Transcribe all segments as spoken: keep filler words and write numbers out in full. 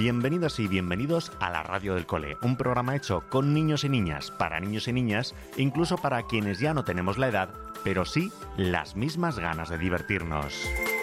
Bienvenidos y bienvenidos a la Radio del Cole, un programa hecho con niños y niñas, para niños y niñas, incluso para quienes ya no tenemos la edad, pero sí las mismas ganas de divertirnos.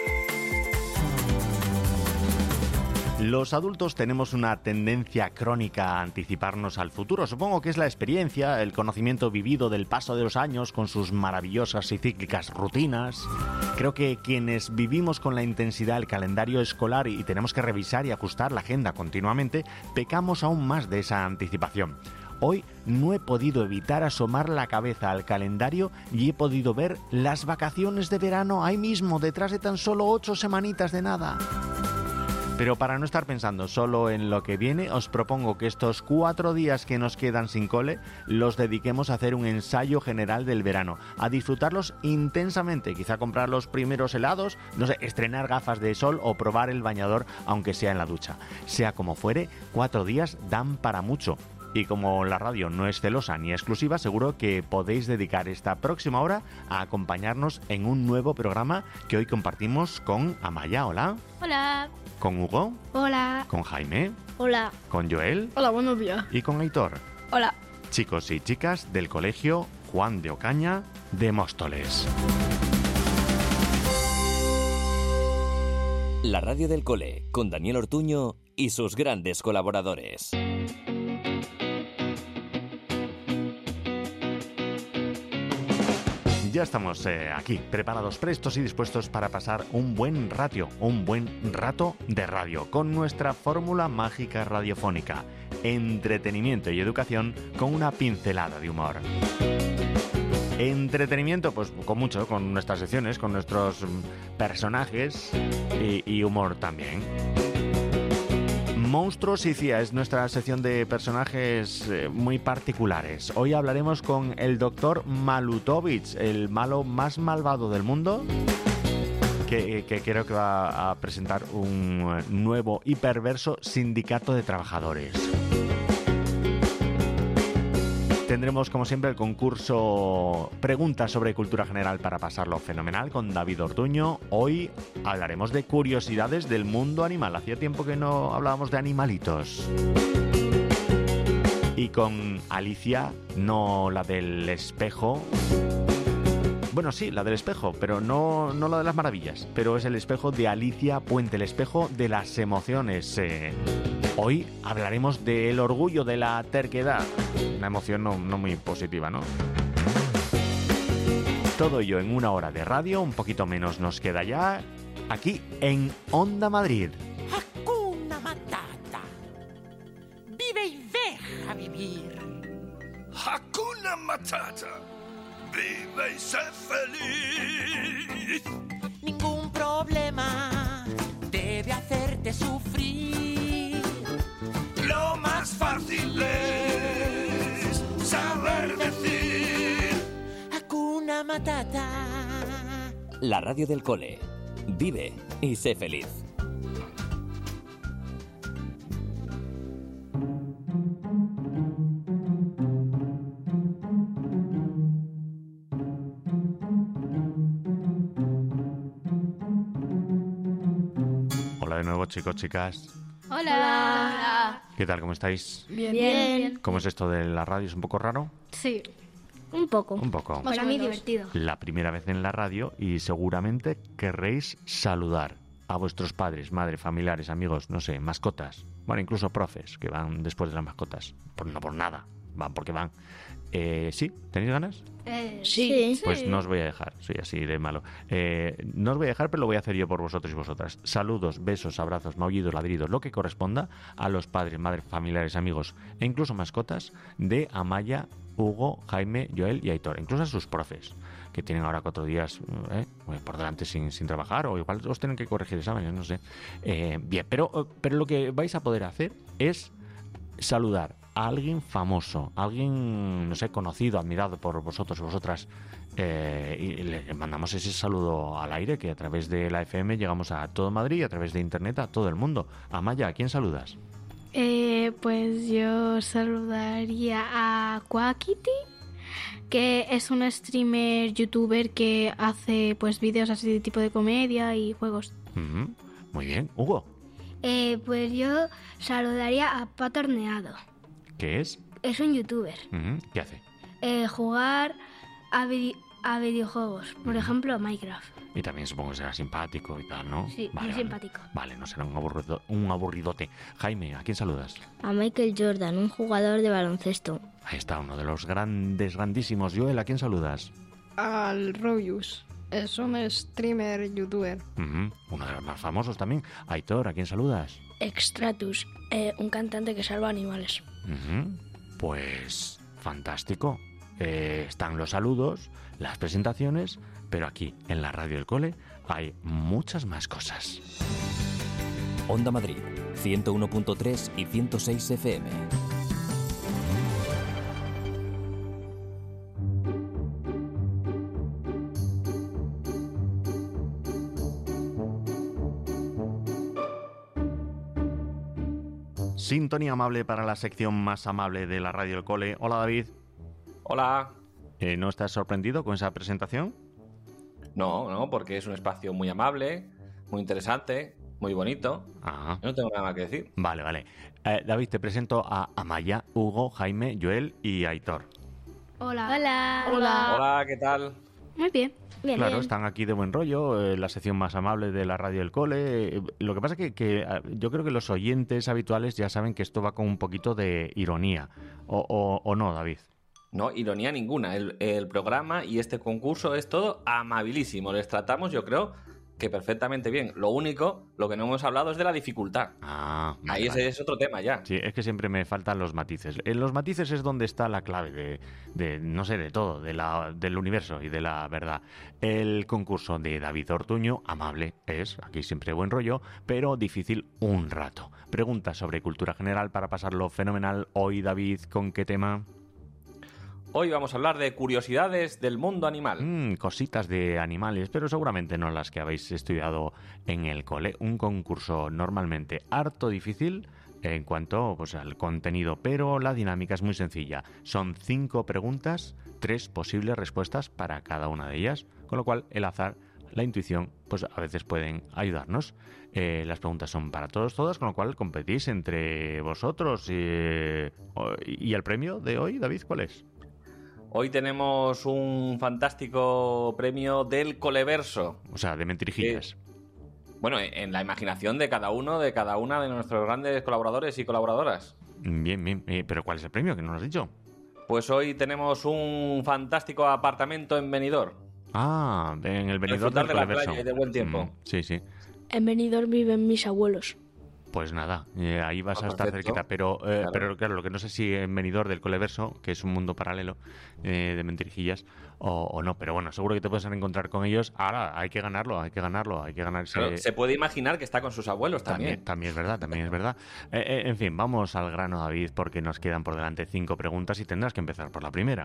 Los adultos tenemos una tendencia crónica a anticiparnos al futuro. Supongo que es la experiencia, el conocimiento vivido del paso de los años con sus maravillosas y cíclicas rutinas. Creo que quienes vivimos con la intensidad del calendario escolar y tenemos que revisar y ajustar la agenda continuamente, pecamos aún más de esa anticipación. Hoy no he podido evitar asomar la cabeza al calendario y he podido ver las vacaciones de verano ahí mismo, detrás de tan solo ocho semanitas de nada. Pero para no estar pensando solo en lo que viene, os propongo que estos cuatro días que nos quedan sin cole los dediquemos a hacer un ensayo general del verano, a disfrutarlos intensamente, quizá comprar los primeros helados, no sé, estrenar gafas de sol o probar el bañador aunque sea en la ducha. Sea como fuere, cuatro días dan para mucho. Y como la radio no es celosa ni exclusiva, seguro que podéis dedicar esta próxima hora a acompañarnos en un nuevo programa que hoy compartimos con Amaya. Hola. Hola. Con Hugo. Hola. Con Jaime. Hola. Con Joel. Hola, buenos días. Y con Aitor. Hola. Chicos y chicas del Colegio Juan de Ocaña de Móstoles. La Radio del Cole, con Daniel Ortuño y sus grandes colaboradores. Ya estamos eh, aquí, preparados, prestos y dispuestos para pasar un buen rato, un buen rato de radio, con nuestra fórmula mágica radiofónica, entretenimiento y educación con una pincelada de humor. Entretenimiento, pues con mucho, con nuestras secciones, con nuestros personajes y, y humor también. Monstruos y C I A es nuestra sección de personajes eh, muy particulares. Hoy hablaremos con el doctor Malutovich, el malo más malvado del mundo, que, que creo que va a presentar un nuevo y perverso sindicato de trabajadores. Tendremos, como siempre, el concurso Preguntas sobre Cultura General para pasarlo fenomenal con David Ortuño. Hoy hablaremos de curiosidades del mundo animal. Hacía tiempo que no hablábamos de animalitos. Y con Alicia, no la del espejo. Bueno, sí, la del espejo, pero no, no la de las maravillas. Pero es el espejo de Alicia Puente, el espejo de las emociones. Eh, hoy hablaremos del orgullo, de la terquedad. Una emoción no, no muy positiva, ¿no? Todo ello en una hora de radio, un poquito menos nos queda ya, aquí en Onda Madrid. Hakuna Matata. Vive y deja vivir. Hakuna Matata. Vive y sé feliz. Ningún problema debe hacerte sufrir. Lo más fácil es saber decir Hakuna Matata. La Radio del Cole. Vive y sé feliz. Hola de nuevo, chicos, chicas. Hola. Hola. ¿Qué tal? ¿Cómo estáis? Bien. Bien. ¿Cómo es esto de la radio? ¿Es un poco raro? Sí. Un poco. Un poco. Para mí divertido. La primera vez en la radio y seguramente querréis saludar a vuestros padres, madres, familiares, amigos, no sé, mascotas. Bueno, incluso profes que van después de las mascotas. Por, no por nada, van porque van. Eh, ¿Sí? ¿Tenéis ganas? Eh, Sí. Pues no os voy a dejar, soy así de malo. Eh, no os voy a dejar, pero lo voy a hacer yo por vosotros y vosotras. Saludos, besos, abrazos, maullidos, ladridos, lo que corresponda a los padres, madres, familiares, amigos e incluso mascotas de Amaya, Hugo, Jaime, Joel y Aitor. Incluso a sus profes, que tienen ahora cuatro días eh, por delante sin, sin trabajar, o igual os tienen que corregir exámenes, no sé. Eh, bien, pero, pero lo que vais a poder hacer es saludar a alguien famoso, alguien, no sé, conocido, admirado por vosotros y vosotras, eh, y le mandamos ese saludo al aire, que a través de la F M llegamos a todo Madrid y a través de internet a todo el mundo. Amaya, ¿a quién saludas? Eh, pues yo saludaría a Quackity, que es un streamer youtuber que hace pues vídeos así de tipo de comedia y juegos. Uh-huh. Muy bien. Hugo. Eh, pues yo saludaría a Pato Horneado. ¿Qué es? Es un youtuber. Ujú, ¿qué hace? Eh, jugar a, vide- a videojuegos, por ejemplo Minecraft. Y también supongo que será simpático y tal, ¿no? Sí, muy simpático. Vale, no será un, aburrido, un aburridote. Jaime, ¿a quién saludas? A Michael Jordan, un jugador de baloncesto. Ahí está, uno de los grandes, grandísimos. Joel, ¿a quién saludas? Al Robius. Es un streamer youtuber. Ujú, uno de los más famosos también. Aitor, ¿a quién saludas? Extratus, eh, un cantante que salva animales. Ujú, pues fantástico. Eh, están los saludos, las presentaciones, pero aquí, en la radio del cole, hay muchas más cosas. Onda Madrid, ciento uno punto tres y ciento seis F M. Sintonía amable para la sección más amable de la radio del cole. Hola, David. Hola. Eh, ¿No estás sorprendido con esa presentación? No, no, porque es un espacio muy amable, muy interesante, muy bonito. Ah, Yo no tengo nada más que decir. vale, vale. Eh, David, te presento a Amaya, Hugo, Jaime, Joel y Aitor. Hola. Hola. Hola. Hola, ¿qué tal? Muy bien. Bien, Claro, bien. están aquí de buen rollo, eh, la sección más amable de la radio del cole. Eh, lo que pasa que, que eh, yo creo que los oyentes habituales ya saben que esto va con un poquito de ironía. ¿O, o, o no, David? No, ironía ninguna. El, el programa y este concurso es todo amabilísimo. Les tratamos, yo creo, que perfectamente bien. Lo único, lo que no hemos hablado es de la dificultad. Ah, vale, Ahí ese vale. es otro tema ya. Sí, es que siempre me faltan los matices. En los matices es donde está la clave de, de no sé, de todo, de la, del universo y de la verdad. El concurso de David Ortuño, amable, es, aquí siempre buen rollo, pero difícil un rato. Preguntas sobre cultura general para pasarlo fenomenal. Hoy, David, ¿con qué tema? Hoy vamos a hablar de curiosidades del mundo animal. Mm, cositas de animales, pero seguramente no las que habéis estudiado en el cole. Un concurso normalmente harto difícil en cuanto pues, al contenido, pero la dinámica es muy sencilla. Son cinco preguntas, tres posibles respuestas para cada una de ellas, con lo cual el azar, la intuición, pues a veces pueden ayudarnos. Eh, las preguntas son para todos, todas, con lo cual competís entre vosotros. Y, ¿Y el premio de hoy, David, cuál es? Hoy tenemos un fantástico premio del Coleverso. O sea, de mentirijillas. Bueno, en la imaginación de cada uno, de cada una de nuestros grandes colaboradores y colaboradoras. Bien, bien. Eh, ¿Pero cuál es el premio? Que no lo has dicho. Pues hoy tenemos un fantástico apartamento en Benidorm. Ah, en el venidor Disfrutar del de la Coleverso. playa y de buen tiempo. Mm, sí, sí. En Benidorm viven mis abuelos. Pues nada, eh, ahí vas Ah, a estar perfecto. cerquita. Pero, eh, Claro. pero claro, lo que no sé si en venidor del Coleverso, que es un mundo paralelo eh, de mentirijillas, o, o no. Pero bueno, seguro que te puedes encontrar con ellos. Ahora, hay que ganarlo, hay que ganarlo, hay que ganarse... Claro, se puede imaginar que está con sus abuelos también. También, también es verdad, también es verdad. Eh, eh, en fin, vamos al grano, David, porque nos quedan por delante cinco preguntas y tendrás que empezar por la primera.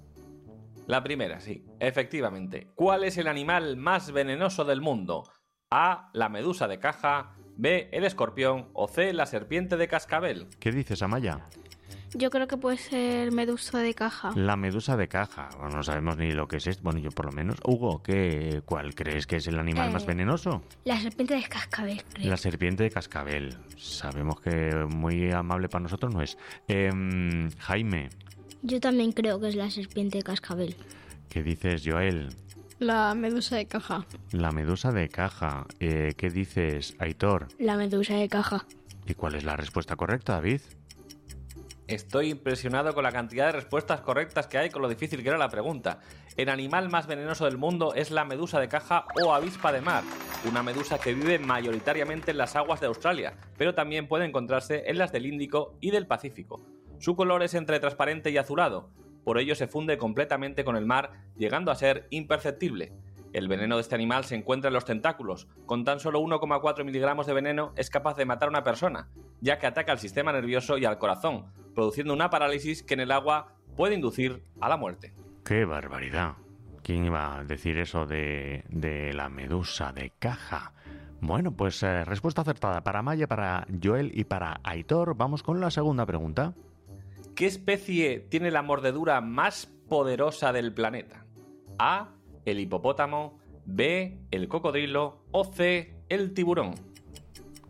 La primera, sí, efectivamente. ¿Cuál es el animal más venenoso del mundo? A, la medusa de caja, B, el escorpión o C, la serpiente de cascabel. ¿Qué dices, Amaya? Yo creo que puede ser medusa de caja. La medusa de caja. Bueno, no sabemos ni lo que es esto. Bueno, yo por lo menos. Hugo, ¿qué, ¿cuál crees que es el animal Eh, más venenoso? La serpiente de cascabel, creo. La serpiente de cascabel. Sabemos que muy amable para nosotros no es. Em, Jaime, Yo también creo que es la serpiente de cascabel. ¿qué dices, Joel? La medusa de caja. La medusa de caja. Eh, ¿Qué dices, Aitor? La medusa de caja. ¿Y cuál es la respuesta correcta, David? Estoy impresionado con la cantidad de respuestas correctas que hay con lo difícil que era la pregunta. El animal más venenoso del mundo es la medusa de caja o avispa de mar, una medusa que vive mayoritariamente en las aguas de Australia, pero también puede encontrarse en las del Índico y del Pacífico. Su color es entre transparente y azulado, por ello se funde completamente con el mar, llegando a ser imperceptible. El veneno de este animal se encuentra en los tentáculos. Con tan solo uno coma cuatro miligramos de veneno es capaz de matar a una persona, ya que ataca al sistema nervioso y al corazón, produciendo una parálisis que en el agua puede inducir a la muerte. ¡Qué barbaridad! ¿Quién iba a decir eso de, de la medusa de caja? Bueno, pues eh, respuesta acertada para Maya, para Joel y para Aitor. Vamos con la segunda pregunta. ¿Qué especie tiene la mordedura más poderosa del planeta? A, el hipopótamo, B, el cocodrilo o C, el tiburón.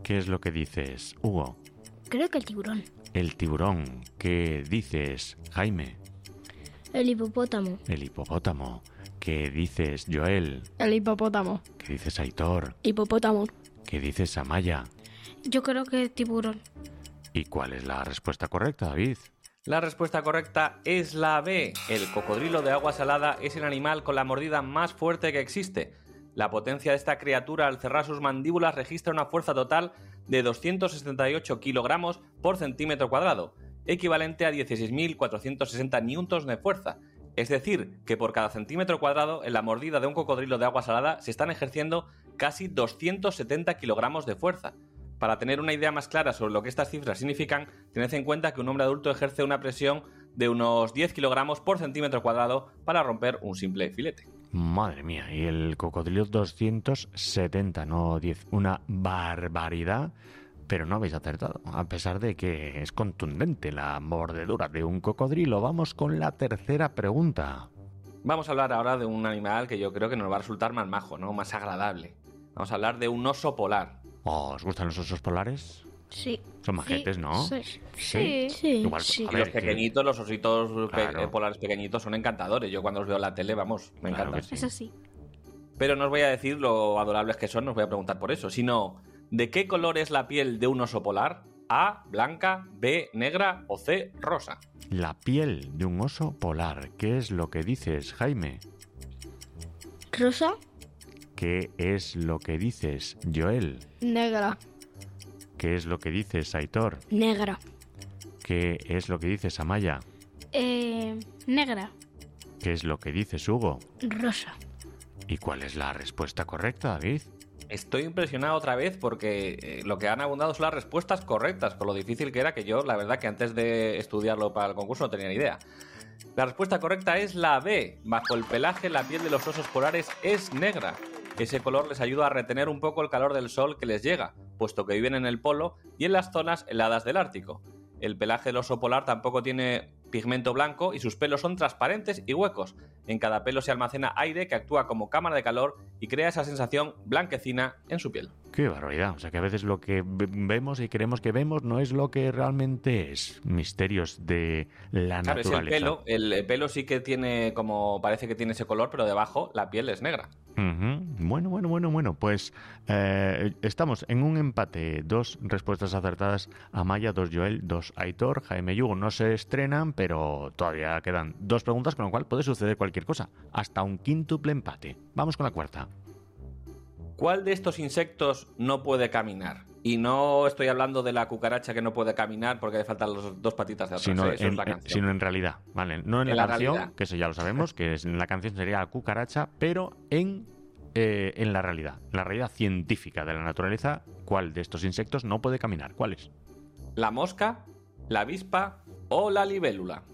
¿Qué es lo que dices, Hugo? Creo que el tiburón. El tiburón. ¿Qué dices, Jaime? El hipopótamo. El hipopótamo. ¿Qué dices, Joel? El hipopótamo. ¿Qué dices, Aitor? Hipopótamo. ¿Qué dices, Amaya? Yo creo que tiburón. ¿Y cuál es la respuesta correcta, David? La respuesta correcta es la B. El cocodrilo de agua salada es el animal con la mordida más fuerte que existe. La potencia de esta criatura al cerrar sus mandíbulas registra una fuerza total de doscientos setenta y ocho kilogramos por centímetro cuadrado, equivalente a dieciséis mil cuatrocientos sesenta newtons de fuerza. Es decir, que por cada centímetro cuadrado en la mordida de un cocodrilo de agua salada se están ejerciendo casi doscientos setenta kilogramos de fuerza. Para tener una idea más clara sobre lo que estas cifras significan, tened en cuenta que un hombre adulto ejerce una presión de unos diez kilogramos por centímetro cuadrado para romper un simple filete. Madre mía, y el cocodrilo doscientos setenta, no diez. Una barbaridad, pero no habéis acertado, a pesar de que es contundente la mordedura de un cocodrilo. Vamos con la tercera pregunta. Vamos a hablar ahora de un animal que yo creo que nos va a resultar más majo, ¿no? Más agradable. Vamos a hablar de un oso polar. Oh, ¿os gustan los osos polares? Sí. Son majetes, ¿no? Sí. Sí. Sí, Igual, sí. a Y ver, los que- pequeñitos, los ositos pe- Claro. polares pequeñitos son encantadores. Yo cuando los veo en la tele, vamos, me Claro encantan. que sí. Eso sí. Pero no os voy a decir lo adorables que son, no os voy a preguntar por eso, sino ¿de qué color es la piel de un oso polar? A, blanca, B, negra o C, rosa. La piel de un oso polar. ¿Qué es lo que dices, Jaime? Rosa. ¿Qué es lo que dices, Joel? Negra. ¿Qué es lo que dices, Aitor? Negra. ¿Qué es lo que dices, Amaya? Eh, negra. ¿Qué es lo que dices, Hugo? Rosa. ¿Y cuál es la respuesta correcta, David? Estoy impresionado otra vez porque eh, lo que han abundado son las respuestas correctas, con lo difícil que era que yo, la verdad que antes de estudiarlo para el concurso no tenía ni idea. La respuesta correcta es la B. Bajo el pelaje, la piel de los osos polares es negra. Ese color les ayuda a retener un poco el calor del sol que les llega, puesto que viven en el polo y en las zonas heladas del Ártico. El pelaje del oso polar tampoco tiene pigmento blanco y sus pelos son transparentes y huecos. En cada pelo se almacena aire que actúa como cámara de calor y crea esa sensación blanquecina en su piel. ¡Qué barbaridad! O sea que a veces lo que ve- vemos y creemos que vemos no es lo que realmente es. Misterios de la Claro, es el naturaleza. pelo. El, el pelo sí que tiene como... parece que tiene ese color, pero debajo la piel es negra. Ujú. Bueno, bueno, bueno, bueno. Pues eh, estamos en un empate. Dos respuestas acertadas. Amaya, dos Joel, dos Aitor. Jaime y Hugo no se estrenan, pero todavía quedan dos preguntas, con lo cual puede suceder cualquier cosa. Hasta un quíntuple empate. Vamos con la cuarta. ¿Cuál de estos insectos no puede caminar? Y no estoy hablando de la cucaracha que no puede caminar porque le faltan las dos patitas de atrás. Sino ¿eh? Eso en, es la en- canción. sino en realidad, ¿vale? No en, En la, la canción, realidad. que eso ya lo sabemos, que es- en la canción sería la cucaracha, pero en, eh, en la realidad, la realidad científica de la naturaleza, ¿cuál de estos insectos no puede caminar? ¿Cuál es? ¿La mosca, la avispa o la libélula?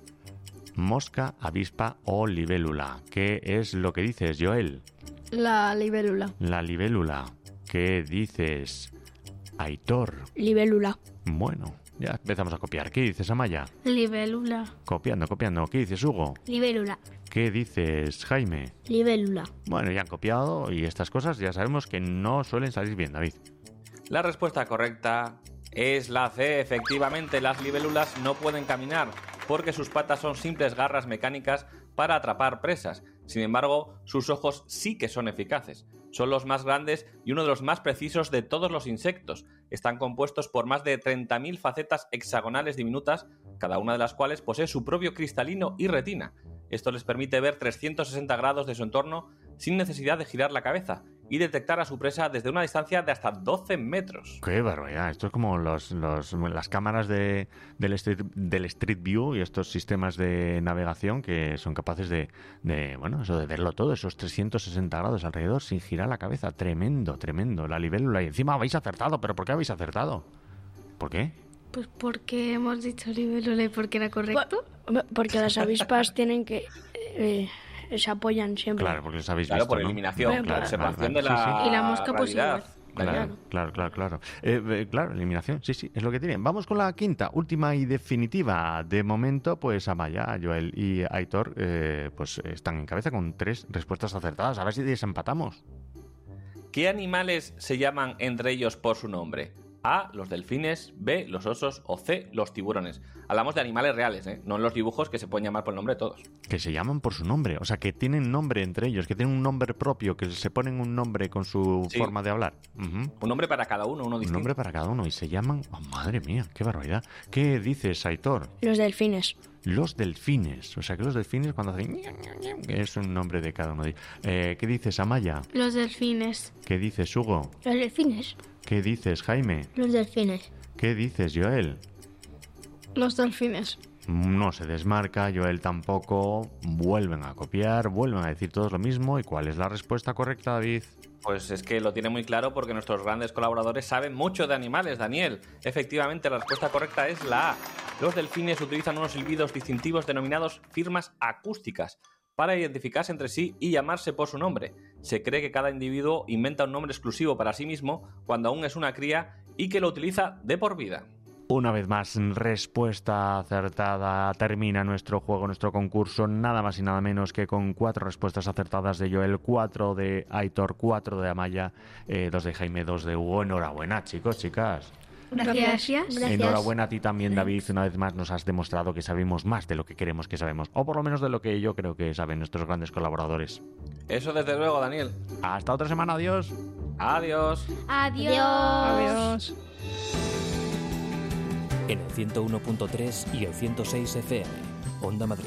Mosca, avispa o libélula. ¿Qué es lo que dices, Joel? La libélula. La libélula. ¿Qué dices, Aitor? Libélula. Bueno, ya empezamos a copiar. ¿Qué dices, Amaya? Libélula. Copiando, copiando. ¿Qué dices, Hugo? Libélula. ¿Qué dices, Jaime? Libélula. Bueno, ya han copiado y estas cosas ya sabemos que no suelen salir bien, David. La respuesta correcta es la C. Efectivamente, las libélulas no pueden caminar porque sus patas son simples garras mecánicas para atrapar presas. Sin embargo, sus ojos sí que son eficaces. Son los más grandes y uno de los más precisos de todos los insectos. Están compuestos por más de treinta mil facetas hexagonales diminutas, cada una de las cuales posee su propio cristalino y retina. Esto les permite ver trescientos sesenta grados de su entorno sin necesidad de girar la cabeza y detectar a su presa desde una distancia de hasta doce metros. Qué barbaridad. Esto es como los, los- las cámaras de, del, street, del Street View y estos sistemas de navegación que son capaces de, de, bueno, eso de verlo todo, esos trescientos sesenta grados alrededor sin girar la cabeza. Tremendo, tremendo. La libélula. Y encima habéis acertado. ¿Pero por qué habéis acertado? ¿Por qué? Pues porque hemos dicho libélula y porque era correcto. Porque las avispas tienen que... eh, se apoyan siempre. Claro, porque les habéis Claro, visto, por ¿no? eliminación, Bueno, por claro, observación vale, de vale, la sí, Y la mosca, pues, realidad. igual. Claro, Claro. claro, claro, claro. Eh, eh, claro, eliminación, sí, sí, es lo que tienen. Vamos con la quinta, última y definitiva. De momento, pues Amaya, Joel y Aitor eh, pues están en cabeza con tres respuestas acertadas. A ver si desempatamos. ¿Qué animales se llaman entre ellos por su nombre? A, los delfines, B, los osos o C, los tiburones. Hablamos de animales reales, ¿eh? No en los dibujos que se pueden llamar por el nombre de todos. Que se llaman por su nombre, o sea, que tienen nombre entre ellos, que tienen un nombre propio, que se ponen un nombre con su Sí. forma de hablar. Uh-huh. Un nombre para cada uno, uno Un distinto. nombre para cada uno y se llaman... Oh, madre mía, qué barbaridad. ¿Qué dices, Aitor? Los delfines. Los delfines. O sea, que los delfines cuando hacen... es un nombre de cada uno de ellos. Eh, ¿Qué dices, Amaya? Los delfines. ¿Qué dices, Hugo? Los delfines. ¿Qué dices, Jaime? Los delfines. ¿Qué dices, Joel? Los delfines. No se desmarca, Joel tampoco. Vuelven a copiar, vuelven a decir todos lo mismo. ¿Y cuál es la respuesta correcta, David? Pues es que lo tiene muy claro porque nuestros grandes colaboradores saben mucho de animales, Daniel. Efectivamente, la respuesta correcta es la A. Los delfines utilizan unos silbidos distintivos denominados firmas acústicas para identificarse entre sí y llamarse por su nombre. Se cree que cada individuo inventa un nombre exclusivo para sí mismo cuando aún es una cría y que lo utiliza de por vida. Una vez más, respuesta acertada. Termina nuestro juego, nuestro concurso, nada más y nada menos que con cuatro respuestas acertadas de Joel, cuatro de Aitor, cuatro de Amaya, eh, dos de Jaime, dos de Hugo. Enhorabuena, chicos, chicas. Gracias. Gracias. Enhorabuena a ti también, David. Una vez más nos has demostrado que sabemos más de lo que queremos que sabemos, o por lo menos de lo que yo creo que saben nuestros grandes colaboradores. Eso desde luego, Daniel. Hasta otra semana, adiós. Adiós. Adiós. Adiós. En el ciento uno punto tres y el ciento seis F M. Onda Madrid.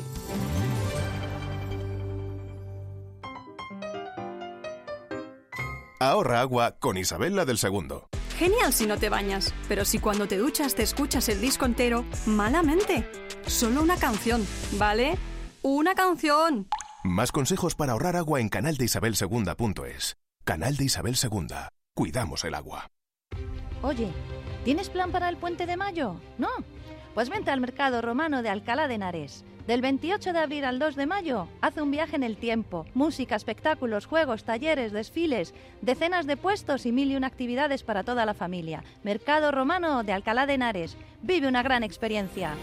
Ahorra agua con Isabel la del Segundo. Genial si no te bañas, pero si cuando te duchas te escuchas el disco entero, malamente. Solo una canción, ¿vale? ¡Una canción! Más consejos para ahorrar agua en canal de isabel segunda punto es. Canal de Isabel Segunda. Cuidamos el agua. Oye, ¿tienes plan para el Puente de Mayo? ¿No? Pues vente al Mercado Romano de Alcalá de Henares. Del veintiocho de abril al dos de mayo, haz un viaje en el tiempo. Música, espectáculos, juegos, talleres, desfiles, decenas de puestos y mil y una actividades para toda la familia. Mercado Romano de Alcalá de Henares. Vive una gran experiencia.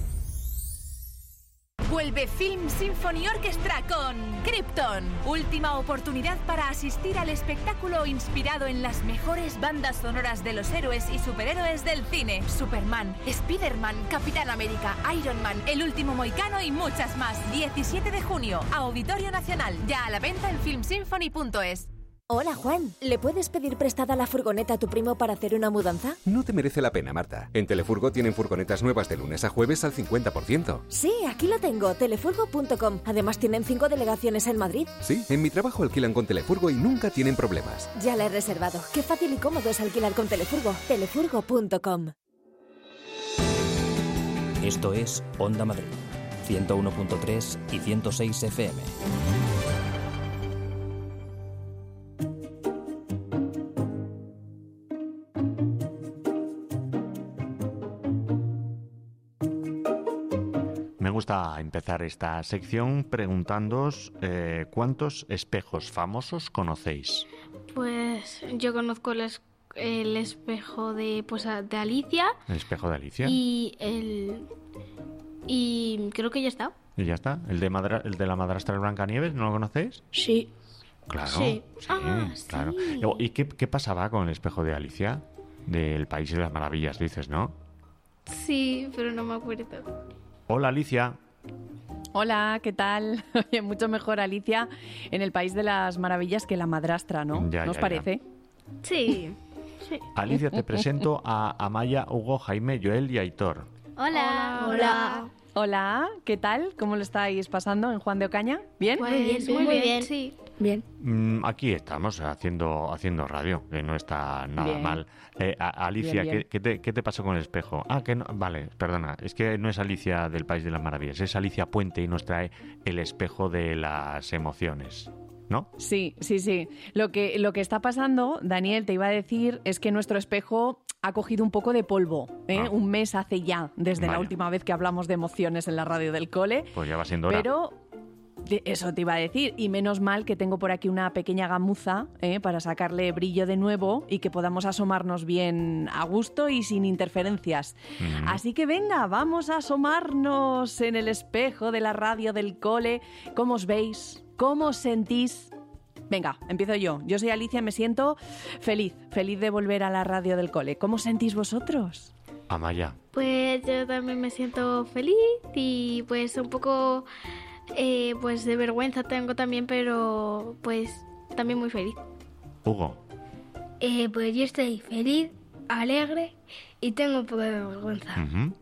Vuelve Film Symphony Orchestra con Krypton. Última oportunidad para asistir al espectáculo inspirado en las mejores bandas sonoras de los héroes y superhéroes del cine. Superman, Spider-Man, Capitán América, Iron Man, El Último Mohicano y muchas más. diecisiete de junio, Auditorio Nacional. Ya a la venta en film symphony punto es. Hola, Juan. ¿Le puedes pedir prestada la furgoneta a tu primo para hacer una mudanza? No te merece la pena, Marta. En Telefurgo tienen furgonetas nuevas de lunes a jueves al cincuenta por ciento. Sí, aquí lo tengo, telefurgo punto com. Además tienen cinco delegaciones en Madrid. Sí, en mi trabajo alquilan con Telefurgo y nunca tienen problemas. Ya la he reservado. Qué fácil y cómodo es alquilar con Telefurgo. telefurgo punto com. Esto es Onda Madrid, ciento uno punto tres y ciento seis F M. Me gusta empezar esta sección preguntándoos eh, ¿cuántos espejos famosos conocéis? Pues yo conozco el, es- el espejo de, pues, a- de Alicia. ¿El espejo de Alicia? Y el... Y creo que ya está. ¿Y ya está? ¿El de, madra- el de la madrastra de Blancanieves no lo conocéis? Sí. Claro, Sí. sí, Ah, claro. sí. ¿Y qué, qué pasaba con el espejo de Alicia? Del País de las Maravillas, dices, ¿no? Sí, pero no me acuerdo. Hola, Alicia. Hola, ¿qué tal? Oye, mucho mejor Alicia en el País de las Maravillas que la madrastra, ¿no? Ya, ¿No os ya, parece? Sí. sí. Alicia, te presento a Amaya, Hugo, Jaime, Joel y Aitor. Hola. Hola. Hola, ¿qué tal? ¿Cómo lo estáis pasando en Juan de Ocaña? ¿Bien? Pues, muy bien, muy bien. Sí. Bien. Mm, aquí estamos haciendo haciendo radio, que no está nada Bien. mal. Eh, a- Alicia, Bien, bien. ¿qué, qué te, qué te pasó con el espejo? Ah, que no, vale, perdona, es que no es Alicia del País de las Maravillas, es Alicia Puente y nos trae el espejo de las emociones, ¿no? Sí, sí, sí. Lo que, lo que está pasando, Daniel, te iba a decir, es que nuestro espejo ha cogido un poco de polvo, ¿eh? Ah. Un mes hace ya, desde Vaya. la última vez que hablamos de emociones en la radio del cole. Pues ya va siendo hora. Pero de- eso te iba a decir, y menos mal que tengo por aquí una pequeña gamuza ¿eh? para sacarle brillo de nuevo y que podamos asomarnos bien a gusto y sin interferencias. Mm. Así que venga, vamos a asomarnos en el espejo de la radio del cole. ¿Cómo os veis? ¿Cómo os sentís? Venga, empiezo yo. Yo soy Alicia y me siento feliz, feliz de volver a la radio del cole. ¿Cómo os sentís vosotros? Amaya. Pues yo también me siento feliz y pues un poco eh, pues de vergüenza tengo también, pero pues también muy feliz. Hugo. Eh, pues yo estoy feliz, alegre y tengo un poco de vergüenza. Uh-huh.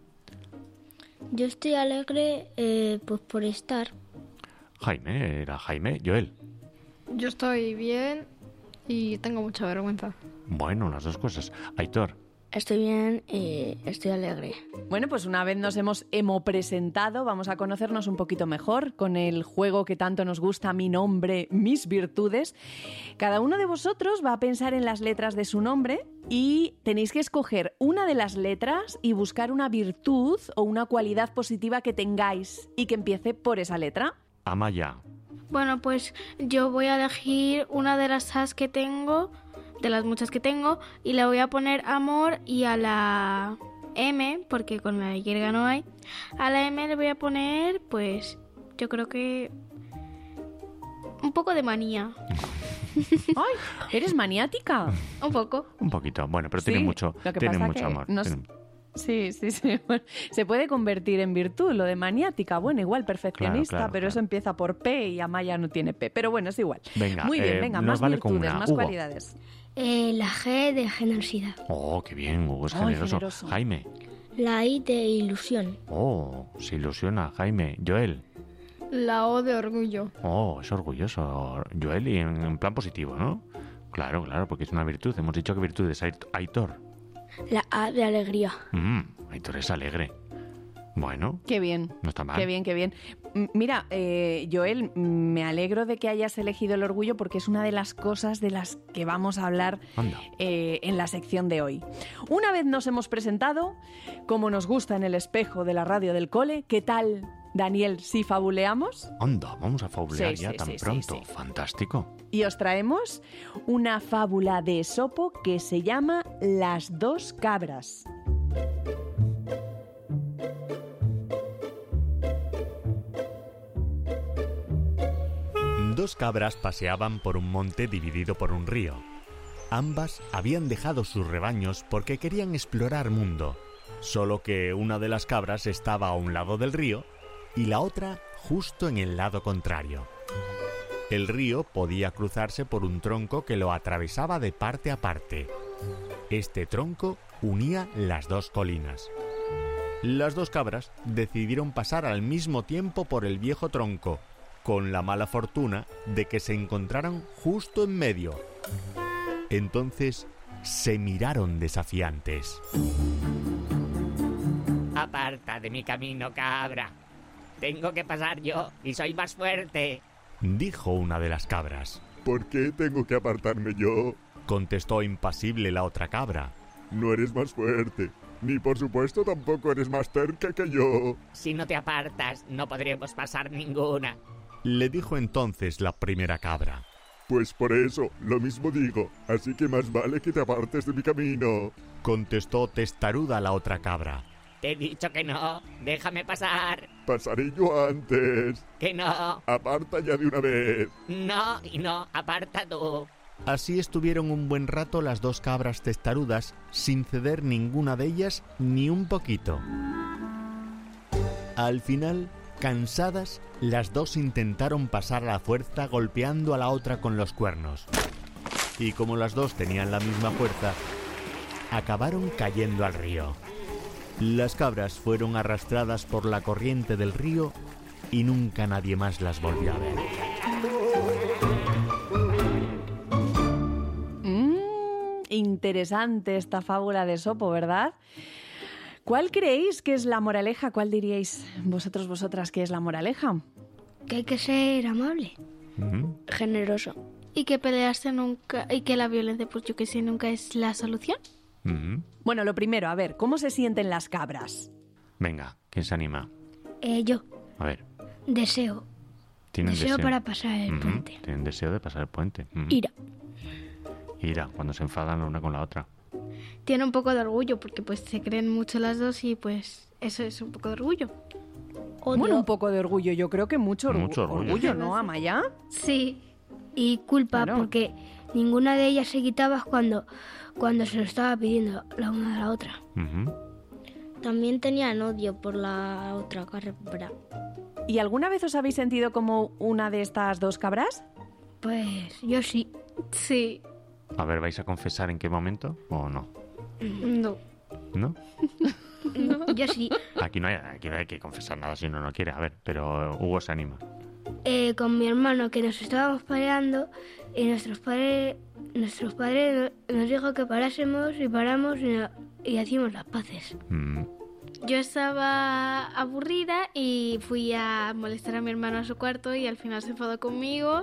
Yo estoy alegre eh, pues por estar. Jaime, era Jaime. Joel. Yo estoy bien y tengo mucha vergüenza. Bueno, las dos cosas. Aitor. Estoy bien y estoy alegre. Bueno, pues una vez nos hemos hemo presentado, vamos a conocernos un poquito mejor con el juego que tanto nos gusta, Mi nombre, mis virtudes. Cada uno de vosotros va a pensar en las letras de su nombre y tenéis que escoger una de las letras y buscar una virtud o una cualidad positiva que tengáis y que empiece por esa letra. Amaya. Bueno, pues yo voy a elegir una de las As que tengo, de las muchas que tengo, y le voy a poner amor, y a la M, porque con la Y no hay, a la M le voy a poner, pues, yo creo que un poco de manía. ¡Ay! ¿Eres maniática? Un poco. Un poquito, bueno, pero Sí, tiene mucho, lo que tiene pasa mucho que amor. no Tiene- Sí, sí, sí. Bueno, se puede convertir en virtud lo de maniática. Bueno, igual perfeccionista, Claro, claro, pero claro. eso empieza por P y Amaya no tiene P. Pero bueno, es igual. Venga, Muy bien, eh, venga, nos más vale con virtudes, una. más Hugo. cualidades. Eh, la G de generosidad. Oh, qué bien, Hugo es Ay, generoso. generoso. Jaime. La I de ilusión. Oh, se ilusiona, Jaime. Joel. La O de orgullo. Oh, es orgulloso. Joel, y en, en plan positivo, ¿no? Claro, claro, porque es una virtud. Hemos dicho que virtud es Ait- Aitor. La A de alegría. Mm, Aitor es alegre. Bueno, Qué bien. no está mal. Qué bien, qué bien. M- Mira, eh, Joel, mm, me alegro de que hayas elegido el orgullo porque es una de las cosas de las que vamos a hablar Anda. eh, en la sección de hoy. Una vez nos hemos presentado, como nos gusta en el espejo de la radio del cole, ¿qué tal, Daniel, si fabuleamos? Anda, vamos a fabulear Sí, ya sí, tan sí, sí, pronto. sí. Fantástico. Y os traemos una fábula de Esopo que se llama Las dos cabras. Dos cabras paseaban por un monte dividido por un río. Ambas habían dejado sus rebaños porque querían explorar mundo, solo que una de las cabras estaba a un lado del río y la otra justo en el lado contrario. El río podía cruzarse por un tronco que lo atravesaba de parte a parte. Este tronco unía las dos colinas. Las dos cabras decidieron pasar al mismo tiempo por el viejo tronco, con la mala fortuna de que se encontraran justo en medio. Entonces se miraron desafiantes. Aparta de mi camino, cabra. Tengo que pasar yo y soy más fuerte. Dijo una de las cabras. ¿Por qué tengo que apartarme yo? Contestó impasible la otra cabra. No eres más fuerte, ni por supuesto tampoco eres más terca que yo. Si no te apartas, no podremos pasar ninguna. Le dijo entonces la primera cabra. Pues por eso, lo mismo digo, así que más vale que te apartes de mi camino. Contestó testaruda la otra cabra. Te he dicho que no. Déjame pasar. Pasaré yo antes. Que no. Aparta ya de una vez. No y no. Aparta tú. Así estuvieron un buen rato las dos cabras testarudas, sin ceder ninguna de ellas ni un poquito. Al final, cansadas, las dos intentaron pasar a la fuerza golpeando a la otra con los cuernos. Y como las dos tenían la misma fuerza, acabaron cayendo al río. Las cabras fueron arrastradas por la corriente del río y nunca nadie más las volvió a ver. Mm, interesante esta fábula de Esopo, ¿verdad? ¿Cuál creéis que es la moraleja? ¿Cuál diríais vosotros, vosotras, que es la moraleja? Que hay que ser amable, ¿Mm? generoso. Y que pelearse nunca, y que la violencia, pues yo que sé, nunca es la solución. ¿Mm? Bueno, lo primero, a ver, ¿cómo se sienten las cabras? Venga, ¿quién se anima? Eh, yo, A ver, deseo. ¿tienen Deseo, deseo? para pasar el Ujú, puente. Tienen deseo de pasar el puente. Ujú. Ira. Ira, cuando se enfadan la una con la otra. Tiene un poco de orgullo porque pues se creen mucho las dos y pues eso es un poco de orgullo. Odio. Bueno, un poco de orgullo, yo creo que mucho, orgu- Mucho orgullo. orgullo, ¿no, Amaya? Sí. y culpa Claro. porque ninguna de ellas se quitaba cuando, cuando se lo estaba pidiendo la una a la otra. Ujú. También tenían odio por la otra cabra. ¿Y alguna vez os habéis sentido como una de estas dos cabras? Pues yo sí. Sí. A ver, ¿vais a confesar en qué momento o no? No. ¿No? No, yo sí. Aquí no hay, aquí no hay que confesar nada si uno no quiere. A ver, pero Hugo se anima. Eh, con mi hermano que nos estábamos peleando y nuestros padres nuestros padres no- nos dijo que parásemos y paramos y, no- y hacíamos las paces. Mm. Yo estaba aburrida y fui a molestar a mi hermano a su cuarto y al final se enfadó conmigo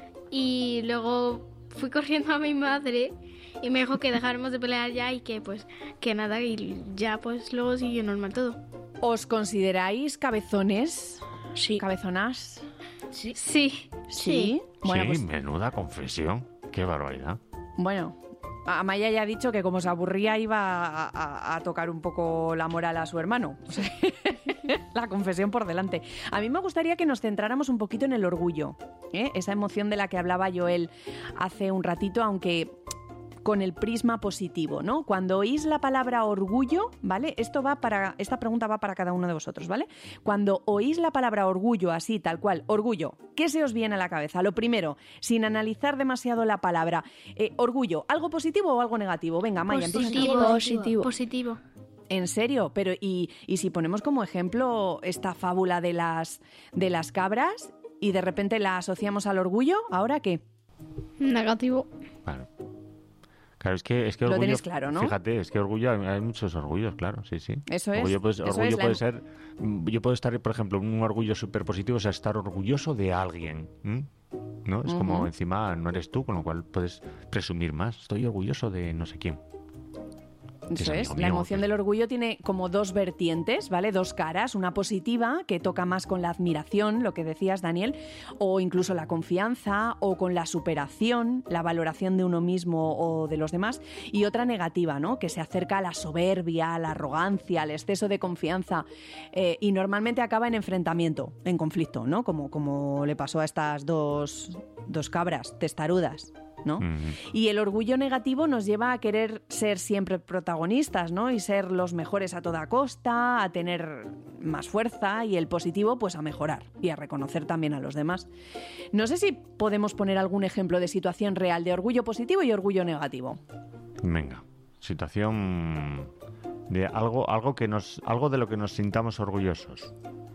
y luego fui corriendo a mi madre y me dijo que dejáramos de pelear ya y que pues que nada y ya pues luego siguió normal todo. ¿Os consideráis cabezones? Sí. ¿Cabezonas? Sí. Sí. Sí. Bueno, sí, pues menuda confesión. Qué barbaridad. bueno, Amaya ya ha dicho que como se aburría iba a, a- a tocar un poco la moral a su hermano. O sea, la confesión por delante. A mí me gustaría que nos centráramos un poquito en el orgullo, ¿eh? Esa emoción de la que hablaba Joel hace un ratito, aunque con el prisma positivo, ¿no? Cuando oís la palabra orgullo, ¿vale? Esto va para, esta pregunta va para cada uno de vosotros, ¿vale? Cuando oís la palabra orgullo así, tal cual, orgullo, ¿qué se os viene a la cabeza? Lo primero, sin analizar demasiado la palabra, eh, orgullo, ¿algo positivo o algo negativo? Venga, Maya, empieza tú. Positivo. Positivo. Positivo. ¿En serio? Pero y, y si ponemos como ejemplo esta fábula de las, de las cabras y de repente la asociamos al orgullo, ¿ahora qué? Negativo. Claro. Claro, es que, es que Lo orgullo... tenéis claro, ¿no? Fíjate, es que orgullo, hay hay muchos orgullos, claro, sí, sí. Eso es, Orgullo, pues, eso orgullo es, la puede em- ser... mm, Yo puedo estar, por ejemplo, un orgullo súper positivo, o sea, estar orgulloso de alguien, ¿m? ¿no? Es como Ujú. encima no eres tú, con lo cual puedes presumir más. Estoy orgulloso de no sé quién. Eso amigo es, la mío, emoción del orgullo tiene como dos vertientes, ¿vale? Dos caras, una positiva que toca más con la admiración, lo que decías, Daniel, o incluso la confianza, o con la superación, la valoración de uno mismo o de los demás, y otra negativa, ¿no? Que se acerca a la soberbia, a la arrogancia, al exceso de confianza, eh, y normalmente acaba en enfrentamiento, en conflicto, ¿no? Como, como le pasó a estas dos, dos cabras testarudas, ¿no? Y el orgullo negativo nos lleva a querer ser siempre protagonistas, ¿no? Y ser los mejores a toda costa, a tener más fuerza, y el positivo, pues a mejorar y a reconocer también a los demás. No sé si podemos poner algún ejemplo de situación real de orgullo positivo y orgullo negativo. Venga, situación de algo, algo que nos, algo de lo que nos sintamos orgullosos.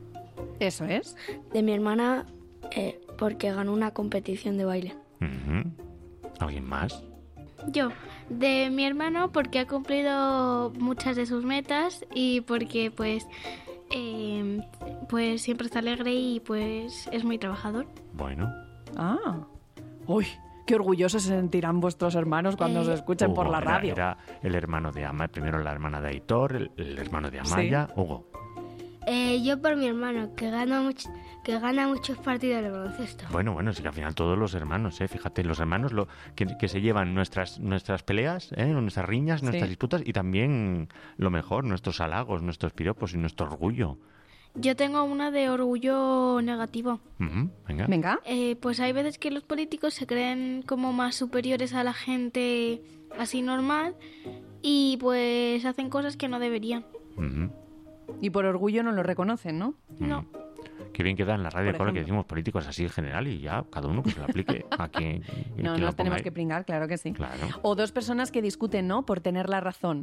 Eso es. De mi hermana, eh, porque ganó una competición de baile. Ujú. ¿Alguien más? Yo, de mi hermano porque ha cumplido muchas de sus metas y porque pues eh, pues siempre está alegre y pues es muy trabajador. Bueno. Ah. Uy, qué orgullosos se sentirán vuestros hermanos cuando Eh. os escuchen por Hugo la era- radio. Era, el hermano de Ama, primero la hermana de Aitor, el, el hermano de Amaya, Hugo. Eh, yo por mi hermano, que gana, much- que gana muchos partidos de baloncesto. Bueno, bueno, sí que al final todos los hermanos, ¿eh? Fíjate, los hermanos lo, que, que se llevan nuestras, nuestras peleas, ¿eh? Nuestras riñas, nuestras Sí. disputas y también lo mejor, nuestros halagos, nuestros piropos y nuestro orgullo. Yo tengo una de orgullo negativo. Ujú, venga. Venga. Eh, pues hay veces que los políticos se creen como más superiores a la gente así normal y pues hacen cosas que no deberían. Ujú. Y por orgullo no lo reconocen, ¿no? No. Qué bien queda en la radio Por con lo que ejemplo. decimos políticos así en general y ya cada uno que se lo aplique a quien, quien No, lo nos tenemos ponga que ahí. pringar, claro que sí. Claro. O dos personas que discuten, ¿no? Por tener la razón.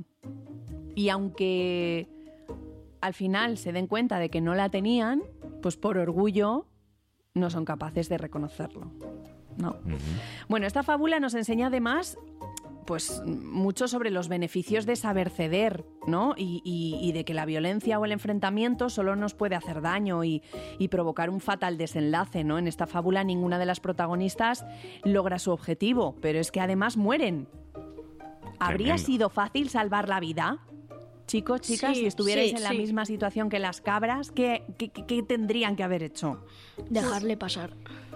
Y aunque al final se den cuenta de que no la tenían, pues por orgullo no son capaces de reconocerlo. No. Bueno, esta fábula nos enseña además pues mucho sobre los beneficios de saber ceder, ¿no? Y, y- y de que la violencia o el enfrentamiento solo nos puede hacer daño y, y provocar un fatal desenlace, ¿no? En esta fábula ninguna de las protagonistas logra su objetivo, pero es que además mueren. ¿Habría Tremendo. sido fácil salvar la vida? Chicos, chicas, Sí, si estuvierais sí, en la sí. misma situación que las cabras, ¿qué, qué- qué- qué tendrían que haber hecho? Dejarle pasar.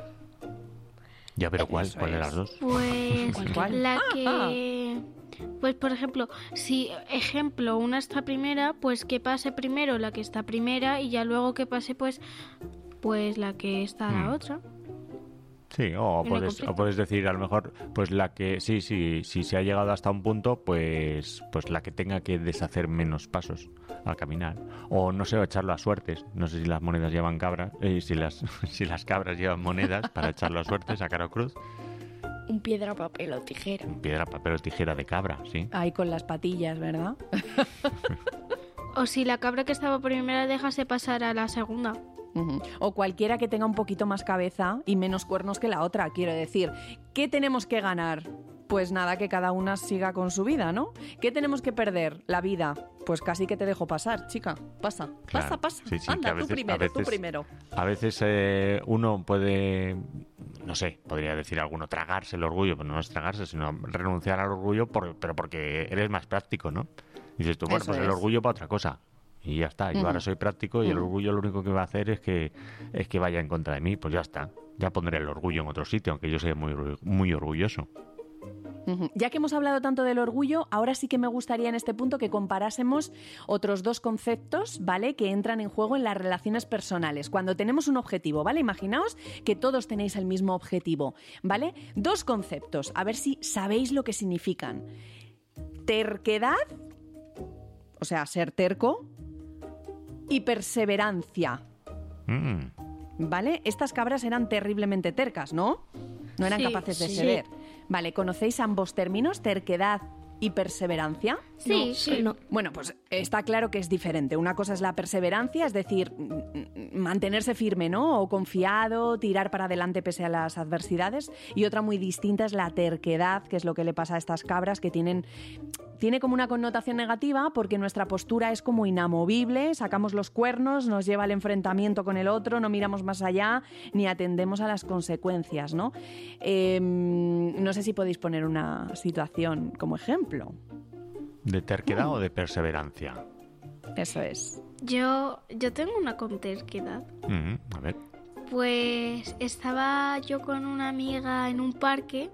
Ya, pero ¿cuál? Eso ¿Cuál de es. las dos? Pues ¿Cuál, cuál? la Ah, que... Pues por ejemplo, si, ejemplo, una está primera, pues que pase primero la que está primera y ya luego que pase pues pues la que está Hmm. la otra. Sí, o Y no puedes, conflicto. o puedes decir a lo mejor, pues la que, sí, sí, si se ha llegado hasta un punto, pues, pues la que tenga que deshacer menos pasos al caminar. O no sé, o echarlo a suertes. No sé si las monedas llevan cabras, eh, si las, si las cabras llevan monedas para echarlo a suertes, sacar a cruz. Un piedra, papel o tijera. Piedra, papel o tijera de cabra, sí. Ahí con las patillas, ¿verdad? O si la cabra que estaba primera dejase pasar a la segunda. Ujú. O cualquiera que tenga un poquito más cabeza y menos cuernos que la otra, quiero decir. ¿Qué tenemos que ganar? Pues nada, que cada una siga con su vida, ¿no? ¿Qué tenemos que perder? La vida. Pues casi que te dejo pasar, chica. Pasa, Claro. pasa, pasa. Sí, sí, que Anda, a veces- tú primero, a veces- tú primero. A veces eh, uno puede, no sé, podría decir alguno, tragarse el orgullo, pero no es tragarse, sino renunciar al orgullo, por, pero porque eres más práctico, ¿no? Y dices tú, bueno, Eso pues el es. orgullo para otra cosa. Y ya está, yo Ujú. ahora soy práctico y el Ujú. orgullo lo único que va a hacer es que, es que vaya en contra de mí, pues ya está. Ya pondré el orgullo en otro sitio, aunque yo sea muy, orgu- muy orgulloso. Ujú. Ya que hemos hablado tanto del orgullo, ahora sí que me gustaría en este punto que comparásemos otros dos conceptos, ¿vale? Que entran en juego en las relaciones personales. Cuando tenemos un objetivo, ¿vale? Imaginaos que todos tenéis el mismo objetivo, ¿vale? Dos conceptos, a ver si sabéis lo que significan. Terquedad, o sea, ser terco, y perseverancia. Mm. ¿Vale? Estas cabras eran terriblemente tercas, ¿no? No eran Sí, capaces de sí. ceder. Vale, ¿conocéis ambos términos, terquedad y perseverancia? Sí, No, sí. no. Bueno, pues está claro que es diferente. Una cosa es la perseverancia, es decir, mm, mm, mantenerse firme, ¿no? O confiado, tirar para adelante pese a las adversidades. Y otra muy distinta es la terquedad, que es lo que le pasa a estas cabras que tienen... Tiene como una connotación negativa porque nuestra postura es como inamovible, sacamos los cuernos, nos lleva al enfrentamiento con el otro, no miramos más allá ni atendemos a las consecuencias, ¿no? Eh, no sé si podéis poner una situación como ejemplo. ¿De terquedad o de perseverancia? Eso es. Yo, yo tengo una con terquedad. Mm, a ver. Pues estaba yo con una amiga en un parque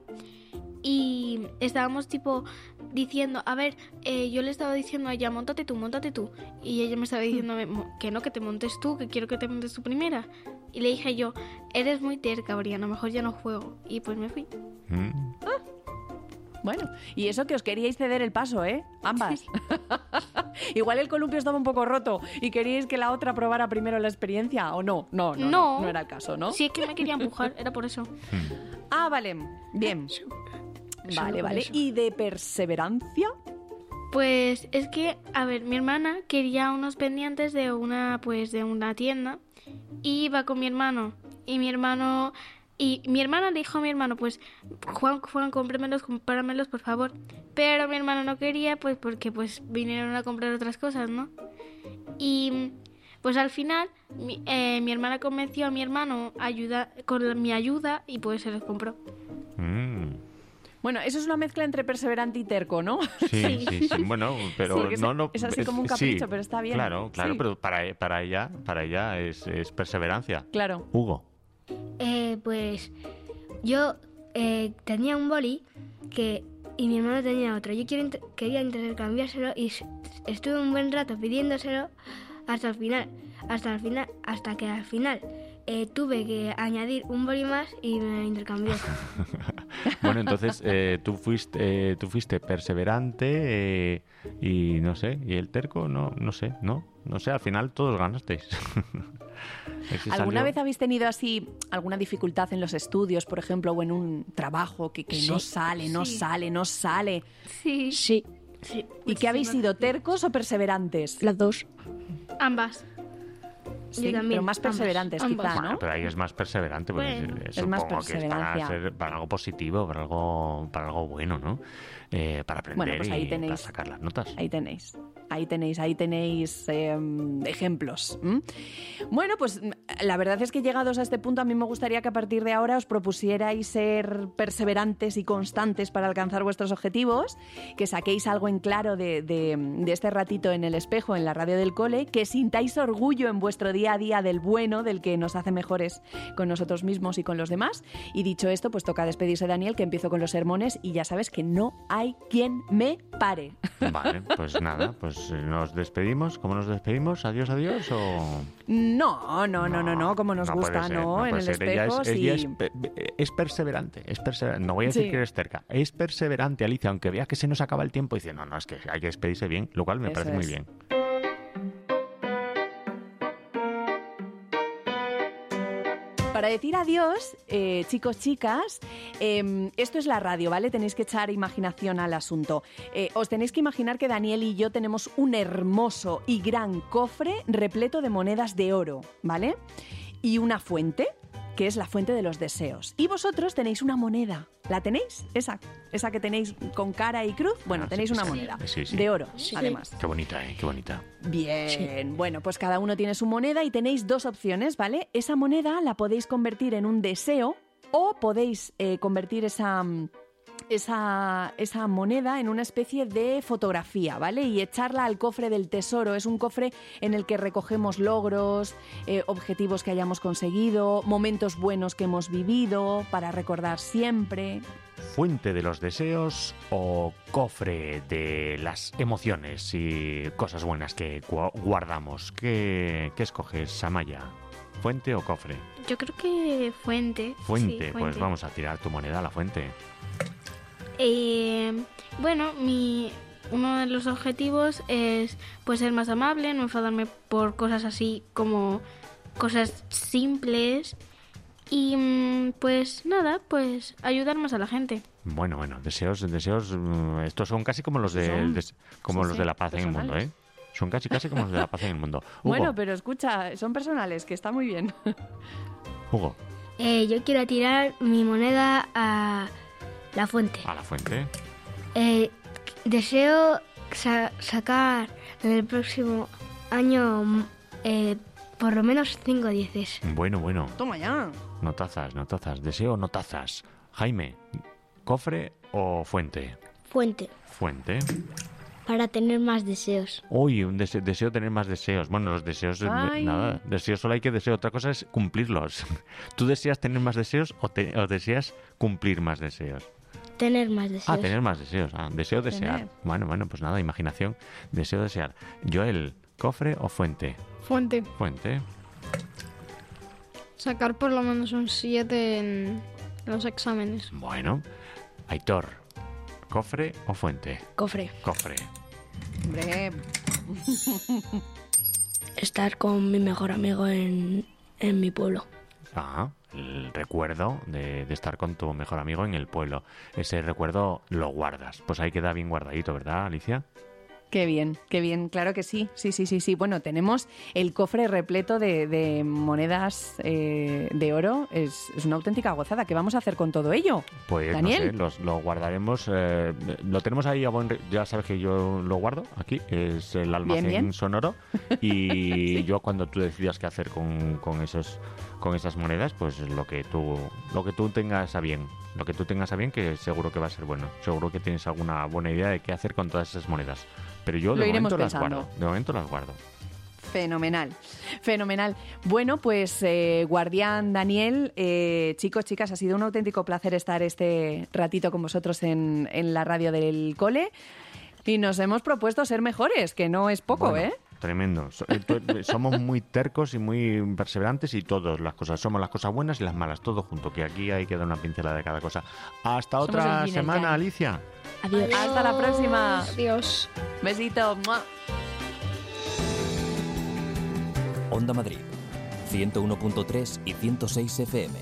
y estábamos tipo diciendo, a ver, eh, yo le estaba diciendo a ella, móntate tú, móntate tú. Y ella me estaba diciendo que no, que te montes tú, que quiero que te montes tú primera. Y le dije yo, eres muy terca, Briana, mejor ya no juego. Y pues me fui. Mm. Bueno, y eso que os queríais ceder el paso, ¿eh? Ambas. Igual el columpio estaba un poco roto y queríais que la otra probara primero la experiencia, ¿o no? No, no, no, No. no era el caso, ¿no? Sí, es que me quería empujar, era por eso. Ah, vale, bien. Vale, por vale. eso. ¿Y de perseverancia? Pues es que, a ver, mi hermana quería unos pendientes de una, pues, de una tienda y iba con mi hermano. Y mi hermano, y mi hermana le dijo a mi hermano, pues, Juan, Juan, cómpramelos, cómpramelos, por favor. Pero mi hermano no quería, pues, porque, pues, vinieron a comprar otras cosas, ¿no? Y, pues, al final, mi, eh, mi hermana convenció a mi hermano ayuda, con la- mi ayuda y, pues, se los compró. Mm. Bueno, eso es una mezcla entre perseverante y terco, ¿no? Sí, sí, sí. Bueno, pero Sí, porque no, es- no. es así como un sí, capricho, pero está bien. Claro, claro, Sí. pero para, para ella, para ella es, es perseverancia. Claro. Hugo. Eh, pues yo eh, tenía un boli que, y mi hermano tenía otro. Yo quiero inter- quería intercambiárselo y s- estuve un buen rato pidiéndoselo hasta el final. Hasta el final, hasta que al final eh, tuve que añadir un boli más y me intercambió. Bueno, entonces eh, tú fuiste, eh, tú fuiste perseverante eh, y no sé, y el terco no, no sé, no, no sé. Al final todos ganasteis. Es que ¿Alguna salió- vez habéis tenido así alguna dificultad en los estudios, por ejemplo, o en un trabajo que, que no Sí. sale, no Sí. sale, no sale? Sí. Sí, sí. ¿Y qué habéis sido, tercos o perseverantes? Las dos. Ambas. Sí, también, pero más ambas, perseverantes ambas. quizá, Bueno, ¿no? pero ahí es más perseverante, porque Bueno, eh, es más supongo que es para, perseverancia. ser- para algo positivo, para algo, para algo bueno, ¿no? Eh, para aprender Bueno, pues ahí y tenéis- para sacar las notas. Ahí tenéis, ahí tenéis, ahí tenéis eh, ejemplos. ¿m? Bueno, pues la verdad es que llegados a este punto a mí me gustaría que a partir de ahora os propusierais ser perseverantes y constantes para alcanzar vuestros objetivos, que saquéis algo en claro de, de- de este ratito en el espejo, en la radio del cole, que sintáis orgullo en vuestro día a día del bueno, del que nos hace mejores con nosotros mismos y con los demás. Y dicho esto, pues toca despedirse, Daniel, que empiezo con los sermones y ya sabes que no hay quien me pare. Vale, pues nada, pues nos despedimos. ¿Cómo nos despedimos? ¿Adiós, adiós o...? No, no, no, no, no, como nos no gusta, puede ser, ¿no? no en puede el ser. Ella espejo, es, sí. ella es, pe- es perseverante, es perseverante. No voy a decir Sí. que eres terca. Es perseverante, Alicia, aunque vea que se nos acaba el tiempo y dice, no, no, es que hay que despedirse bien, lo cual me Eso parece muy es. bien. Para decir adiós, eh, chicos, chicas, eh, esto es la radio, ¿vale? Tenéis que echar imaginación al asunto. Eh, os tenéis que imaginar que Daniel y yo tenemos un hermoso y gran cofre repleto de monedas de oro, ¿vale? Y una fuente, que es la fuente de los deseos. Y vosotros tenéis una moneda. ¿La tenéis? Esa, esa que tenéis con cara y cruz. Bueno, Ah, tenéis sí, una sí. moneda Sí, sí. de oro, Sí. además. Qué bonita, ¿eh? Qué bonita. Bien, bueno, pues cada uno tiene su moneda y tenéis dos opciones, ¿vale? Esa moneda la podéis convertir en un deseo o podéis eh, convertir esa, mm, esa, esa moneda en una especie de fotografía, ¿vale? Y echarla al cofre del tesoro. Es un cofre en el que recogemos logros, eh, objetivos que hayamos conseguido, momentos buenos que hemos vivido para recordar siempre. ¿Fuente de los deseos o cofre de las emociones y cosas buenas que gu- guardamos? ¿Qué, qué escoges, Amaya? ¿Fuente o cofre? Yo creo que fuente. Fuente, sí, pues fuente. vamos a tirar tu moneda a la fuente. Eh, bueno, mi uno de los objetivos es pues ser más amable, no enfadarme por cosas así como cosas simples y mm, pues nada, pues ayudar más a la gente. Bueno, bueno, deseos, deseos, mm, estos son casi como los de, Son- des- como sí, los sí, de la paz en el mundo, ¿eh? personales. Son casi, casi como los de la paz en el mundo. Hugo, Bueno, pero escucha, son personales, que está muy bien. Hugo, Eh, yo quiero tirar mi moneda a la fuente. a la fuente. Eh, deseo sa- sacar en el próximo año mm, eh, por lo menos cinco dieces. Bueno, bueno, Toma ya. notazas, notazas, deseo, notazas. Jaime, ¿cofre o fuente? Fuente, Fuente. para tener más deseos. Uy, un dese- deseo tener más deseos. Bueno, los deseos, eh, Ay. nada, deseos solo hay que desear. Otra cosa es cumplirlos. ¿Tú deseas tener más deseos o, te- o deseas cumplir más deseos? Tener más deseos. Ah, tener más deseos. Ah, deseo desear. Tener. Bueno, bueno, pues nada, imaginación. Deseo desear. Joel, ¿cofre o fuente? Fuente. Fuente. Sacar por lo menos un siete en los exámenes. Bueno. Aitor, ¿cofre o fuente? Cofre. Cofre. Hombre. Estar con mi mejor amigo en, en mi pueblo. Ah, el recuerdo de, de estar con tu mejor amigo en el pueblo. Ese recuerdo lo guardas. Pues ahí queda bien guardadito, ¿verdad, Alicia? Qué bien, qué bien, claro que sí, sí, sí, sí, sí. Bueno, tenemos el cofre repleto de, de monedas eh, de oro, es, es una auténtica gozada. ¿Qué vamos a hacer con todo ello? Pues Daniel. no sé, los, lo guardaremos. eh, lo tenemos ahí a buen. re- Ya sabes que yo lo guardo aquí, es el almacén bien. sonoro. Y yo, cuando tú decidas qué hacer con, con esos con esas monedas, pues lo que tú lo que tú tengas a bien. Lo que tú tengas a bien, que seguro que va a ser bueno. Seguro que tienes alguna buena idea de qué hacer con todas esas monedas. Pero yo Lo de iremos momento las pensando. guardo. De momento las guardo. Fenomenal, fenomenal. Bueno, pues eh, Guardián Daniel, eh, chicos, chicas, ha sido un auténtico placer estar este ratito con vosotros en, en la radio del cole y nos hemos propuesto ser mejores, que no es poco, Bueno, ¿eh? Tremendo. So- eh, to- eh, Somos muy tercos y muy perseverantes y todas las cosas. Somos las cosas buenas y las malas, todo junto, que aquí hay que dar una pincelada de cada cosa. Hasta Somos otra el yin y el semana, yang. Alicia. Adiós. Hasta la próxima. Adiós. Besito. ¡Mua! Onda Madrid, ciento uno punto tres y ciento seis F M.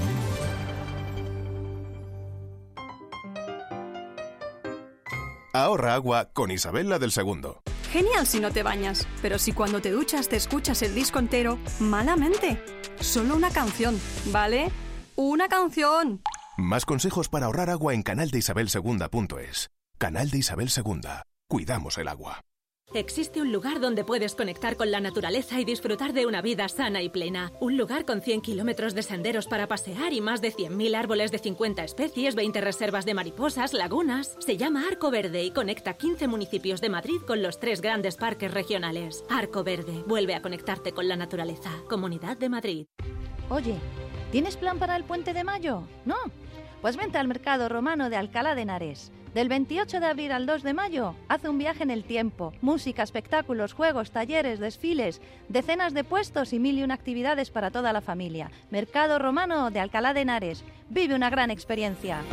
Ahorra agua con Isabel la del Segundo. Genial si no te bañas, pero si cuando te duchas te escuchas el disco entero, malamente. Solo una canción, ¿vale? ¡Una canción! Más consejos para ahorrar agua en canal de isabel segunda punto es. Canal de Isabel Segunda. Cuidamos el agua. Existe un lugar donde puedes conectar con la naturaleza y disfrutar de una vida sana y plena. Un lugar con cien kilómetros de senderos para pasear y más de cien mil árboles de cincuenta especies, veinte reservas de mariposas, lagunas. Se llama Arco Verde y conecta quince municipios de Madrid con los tres grandes parques regionales. Arco Verde, vuelve a conectarte con la naturaleza. Comunidad de Madrid. Oye, ¿tienes plan para el puente de mayo? ¿No? Pues vente al Mercado Romano de Alcalá de Henares. Del veintiocho de abril al dos de mayo, haz un viaje en el tiempo. Música, espectáculos, juegos, talleres, desfiles, decenas de puestos y mil y una actividades para toda la familia. Mercado Romano de Alcalá de Henares. Vive una gran experiencia.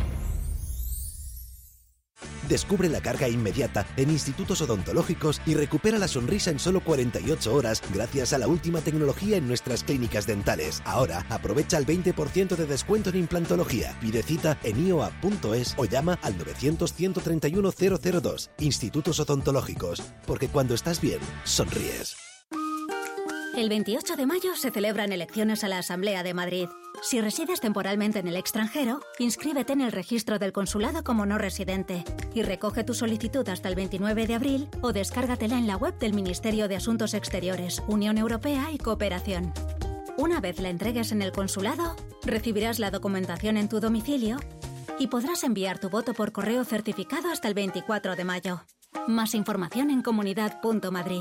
Descubre la carga inmediata en institutos odontológicos y recupera la sonrisa en solo cuarenta y ocho horas gracias a la última tecnología en nuestras clínicas dentales. Ahora aprovecha el veinte por ciento de descuento en implantología. Pide cita en i o a punto es o llama al novecientos, ciento treinta y uno, cero cero dos. Institutos odontológicos, porque cuando estás bien, sonríes. El veintiocho de mayo se celebran elecciones a la Asamblea de Madrid. Si resides temporalmente en el extranjero, inscríbete en el registro del consulado como no residente y recoge tu solicitud hasta el veintinueve de abril o descárgatela en la web del Ministerio de Asuntos Exteriores, Unión Europea y Cooperación. Una vez la entregues en el consulado, recibirás la documentación en tu domicilio y podrás enviar tu voto por correo certificado hasta el veinticuatro de mayo. Más información en comunidad punto madrid.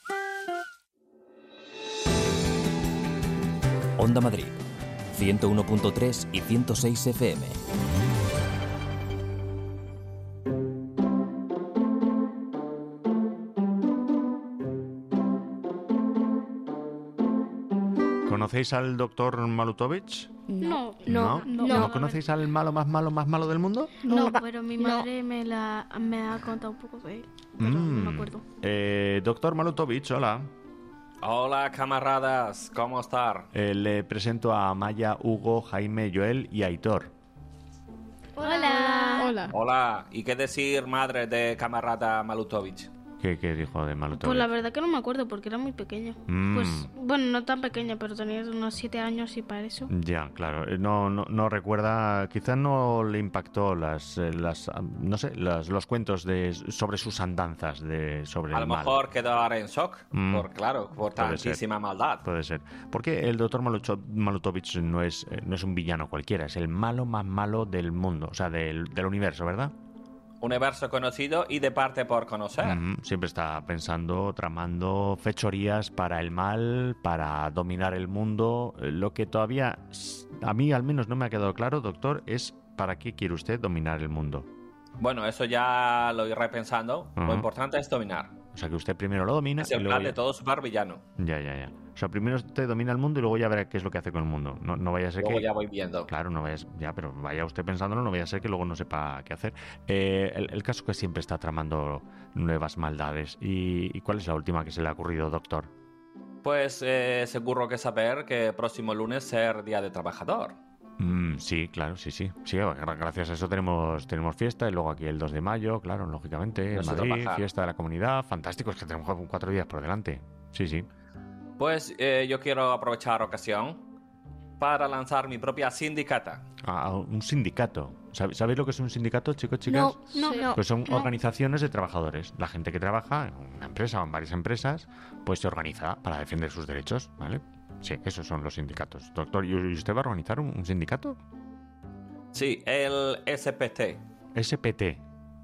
Onda Madrid, ciento uno punto tres y ciento seis F M. ¿Conocéis al doctor Malutovich? No, ¿No? no, ¿No no. conocéis al malo más malo más malo del mundo? No, pero mi madre me, la, me ha contado un poco de él. Pero Mm. no me acuerdo. Eh, doctor Malutovich, hola. Hola, camaradas, ¿cómo están? Eh, le presento a Maya, Hugo, Jaime, Joel y Aitor. Hola. Hola. Hola, ¿y qué decir, madre de camarada Malutovich? ¿Qué, qué dijo de Malutovich? Pues la verdad que no me acuerdo porque era muy pequeña. Mm. Pues, bueno, no tan pequeña, pero tenía unos siete años y para eso. Ya, claro. Eh, No, no, no recuerda, quizás no le impactó las, eh, las ah, no sé, las, los cuentos de sobre sus andanzas de sobre A el lo mal. mejor quedó ahora en shock, Mm. por claro, por Puede ser. tantísima maldad. Puede ser. Porque el doctor Malutovich no es, eh, no es un villano cualquiera, es el malo más malo del mundo, o sea, del, del universo, ¿verdad? Universo conocido y de parte por conocer. Ujú, siempre está pensando, tramando fechorías para el mal, para dominar el mundo. Eh, Lo que todavía, s- a mí al menos no me ha quedado claro, doctor, es para qué quiere usted dominar el mundo. Bueno, eso ya lo iré pensando. Lo Ajá. importante es dominar. O sea, que usted primero lo domina Es y el luego plan ya... de todo supervillano. Ya, ya, ya. O sea, primero usted domina el mundo y luego ya verá qué es lo que hace con el mundo. No, no vaya a ser Luego que... ya voy viendo. Claro, no vaya, ya, pero vaya usted pensándolo, no vaya a ser que luego no sepa qué hacer. Eh, el, el caso es que siempre está tramando nuevas maldades. ¿Y, y cuál es la última que se le ha ocurrido, doctor? Pues eh, seguro que saber que próximo lunes ser Día de Trabajador. Mm, sí, claro, sí, sí. Sí, gra- gracias a eso tenemos, tenemos fiesta y luego aquí el dos de mayo, claro, lógicamente, en No sé Madrid, trabajar. fiesta de la comunidad. Fantástico, es que tenemos cuatro días por delante. Sí, sí. Pues eh, yo quiero aprovechar la ocasión para lanzar mi propia sindicata. Ah, un sindicato. ¿Sabe- ¿Sabéis lo que es un sindicato, chicos, chicas? No, no, no. Pues son No. organizaciones de trabajadores. La gente que trabaja en una empresa o en varias empresas, pues se organiza para defender sus derechos, ¿vale? Sí, esos son los sindicatos. Doctor, ¿y usted va a organizar un, un sindicato? Sí, el S P T. S P T.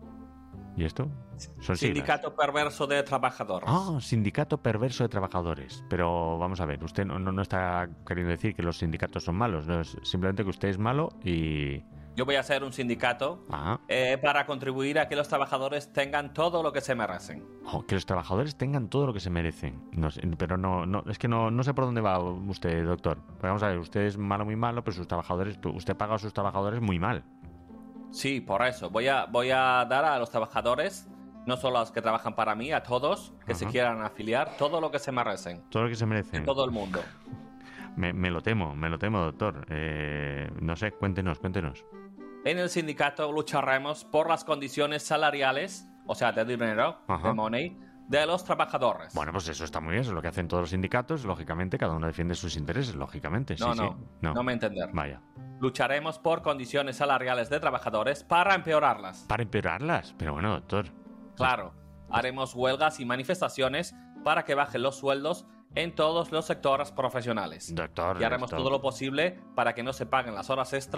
¿Y esto? Son siglas. Sindicato Perverso de Trabajadores. Ah, sindicato perverso de trabajadores. Pero vamos a ver, usted no, no, no está queriendo decir que los sindicatos son malos, no es simplemente que usted es malo y... Yo voy a hacer un sindicato Ah, eh, para contribuir a que los trabajadores tengan todo lo que se merecen. oh, que los trabajadores tengan todo lo que se merecen. No sé, pero no, no, es que no, no sé por dónde va usted, doctor. Pues vamos a ver, usted es malo, muy malo, pero sus trabajadores, usted paga a sus trabajadores muy mal. Sí, por eso. Voy a, voy a dar a los trabajadores, no solo a los que trabajan para mí, a todos que se Ajá. quieran afiliar, todo lo que se merecen. Todo lo que se merecen. En todo el mundo. Me, me lo temo, me lo temo, doctor. Eh, no sé, cuéntenos, cuéntenos. En el sindicato lucharemos por las condiciones salariales, o sea, de dinero, Ajá. de money, de los trabajadores. Bueno, pues eso está muy bien, eso es lo que hacen todos los sindicatos, lógicamente, cada uno defiende sus intereses, lógicamente. No, sí, no, sí. no, no me entender. Vaya. Lucharemos por condiciones salariales de trabajadores para empeorarlas. Para empeorarlas, pero bueno, doctor. Claro, haremos huelgas y manifestaciones para que bajen los sueldos en todos los sectores profesionales. Doctor, Y haremos doctor. todo lo posible para que no se paguen las horas extra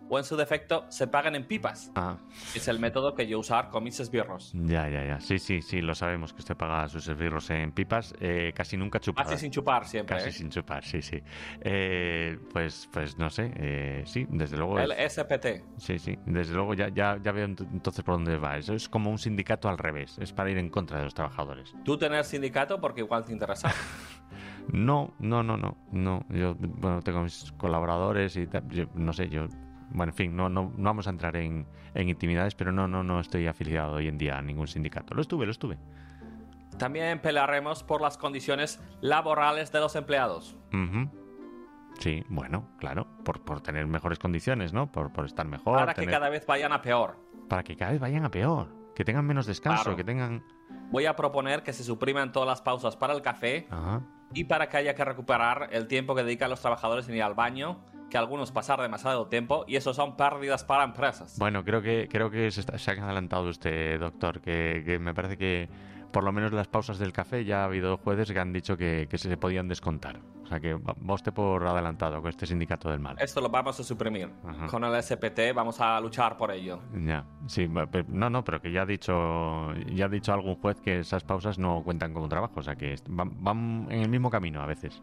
o en su defecto se pagan en pipas. Ah. Es el método que yo usar con mis esbirros. Ya, ya, ya. Sí, sí, sí, lo sabemos que usted paga sus esbirros en pipas, eh, casi nunca chupadas. Casi sin chupar siempre. Casi ¿eh? sin chupar, sí, sí. Eh, pues, pues no sé, eh, sí, desde luego. El es... S P T. Sí, sí, desde luego ya, ya, ya veo entonces por dónde va. Eso es como un sindicato al revés, es para ir en contra de los trabajadores. Tú tener sindicato porque igual te interesa. No, no, no, no, no. Yo, bueno, tengo mis colaboradores y tal, yo, no sé, yo, bueno, en fin, no, no, no vamos a entrar en, en intimidades, pero no, no, no estoy afiliado hoy en día a ningún sindicato. Lo estuve, lo estuve. También pelearemos por las condiciones laborales de los empleados. Uh-huh. Sí, bueno, claro, por, por tener mejores condiciones, ¿no? Por, por estar mejor. Para tener... que cada vez vayan a peor. Para que cada vez vayan a peor. Que tengan menos descanso, Claro. que tengan... Voy a proponer que se supriman todas las pausas para el café Ajá. y para que haya que recuperar el tiempo que dedican los trabajadores en ir al baño, que algunos pasar demasiado tiempo, y eso son pérdidas para empresas. Bueno, creo que creo que se, está, se ha adelantado usted, doctor, que, que me parece que por lo menos las pausas del café ya ha habido jueces que han dicho que, que se podían descontar. O sea que va va usted por adelantado con este sindicato del mal. Esto lo vamos a suprimir. Ajá. Con el S P T vamos a luchar por ello. Ya, sí, va- pe- no, no, pero que ya ha dicho ya ha dicho algún juez que esas pausas no cuentan como trabajo, o sea que est- van, van en el mismo camino a veces.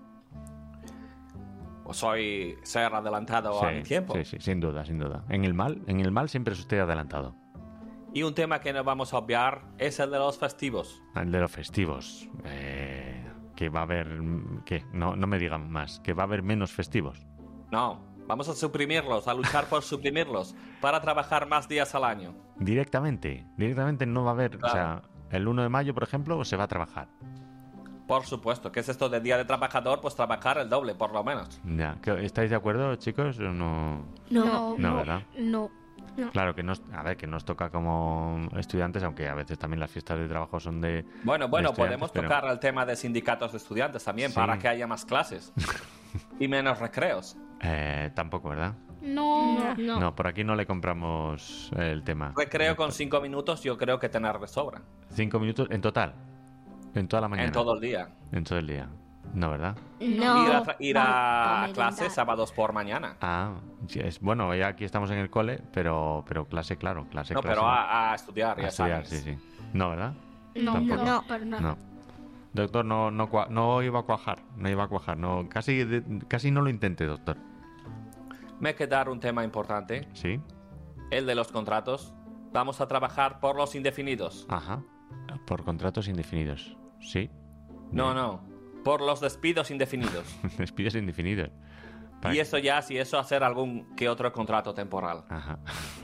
O soy ser adelantado a mi tiempo. sí, sí, sin duda, sin duda. En el mal, en el mal siempre es usted adelantado. Y un tema que no vamos a obviar es el de los festivos. El de los festivos. Eh, que va a haber... ¿Qué? No, no me digan más. Que va a haber menos festivos. No, vamos a suprimirlos, a luchar por suprimirlos, para trabajar más días al año. Directamente. Directamente no va a haber... O sea, el uno de mayo, por ejemplo, se va a trabajar. Por supuesto, ¿qué es esto de Día de Trabajador? Pues trabajar el doble, por lo menos. Ya. ¿Que- ¿Estáis de acuerdo, chicos? ¿O no? No, No, ¿verdad? No. No. Claro que nos, a ver, que nos toca como estudiantes, aunque a veces también las fiestas de trabajo son de... Bueno, bueno, de estudiantes, podemos pero- tocar el tema de sindicatos de estudiantes también, Sí. para que haya más clases y menos recreos. Eh, tampoco, ¿verdad? No. No. por aquí no le compramos el tema. Recreo con cinco minutos yo creo que tener de sobra. Cinco minutos en total. En toda la mañana. En todo el día. En todo el día. No, ¿verdad? No. Ir a, tra- ir Pa- a pa clase merendar. sábados por mañana. Ah, sí, es, bueno, ya aquí estamos en el cole, pero, pero clase, claro, clase, No, clase. pero a, a estudiar, A ya estudiar, sabes. sí, sí. No, ¿verdad? No, Tampoco. no, para nada. No. Doctor, no, no, cua- no iba a cuajar, no iba a cuajar, no, casi, de- casi no lo intente, doctor. Me queda un tema importante, ¿Sí? el de los contratos. Vamos a trabajar por los indefinidos. Ajá. Por contratos indefinidos. ¿Sí? No, no, por los despidos indefinidos. Despidos indefinidos. Para- Y eso ya, si eso, hacer algún que otro contrato temporal. Ajá.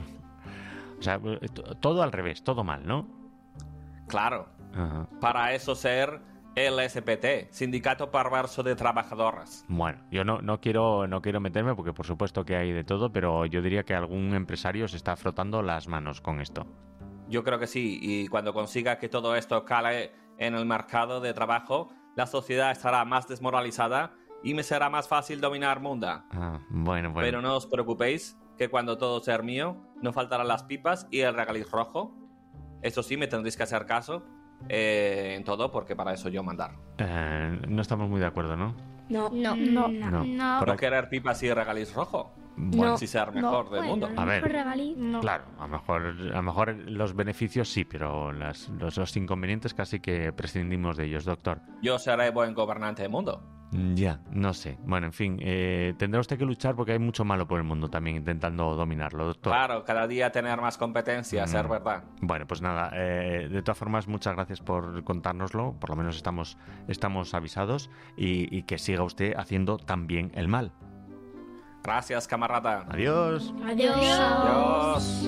O sea, eh, to- todo al revés, todo mal, ¿no? Claro, Ajá. para eso ser el S P T, Sindicato Perverso de Trabajadoras. Bueno, yo no, no quiero no quiero meterme porque por supuesto que hay de todo, pero yo diría que algún empresario se está frotando las manos con esto. Yo creo que sí, y cuando consiga que todo esto cale en el mercado de trabajo, la sociedad estará más desmoralizada y me será más fácil dominar Munda. Ah, bueno, bueno. Pero no os preocupéis, que cuando todo sea mío, no faltarán las pipas y el regaliz rojo. Eso sí, me tendréis que hacer caso eh, en todo, porque para eso yo mandar. Eh, no estamos muy de acuerdo, ¿no? No. No. No. No. Por ¿No aquí- querer pipas y regaliz rojo? Bueno, Si ser mejor del mundo. A ver, No. claro, a lo mejor, a lo mejor los beneficios sí, pero las- los, los inconvenientes casi que prescindimos de ellos, doctor. Yo seré buen gobernante del mundo. Mm, Ya, no sé. Bueno, en fin, eh, tendrá usted que luchar porque hay mucho malo por el mundo también intentando dominarlo, doctor. Claro, cada día tener más competencia, ser Mm. verdad. Bueno, pues nada, eh, de todas formas, muchas gracias por contárnoslo, por lo menos estamos, estamos avisados y, y que siga usted haciendo también el mal. Gracias, camarada. Adiós. Adiós. Adiós.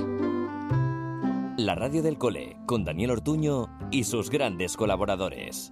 La radio del cole, con Daniel Ortuño y sus grandes colaboradores.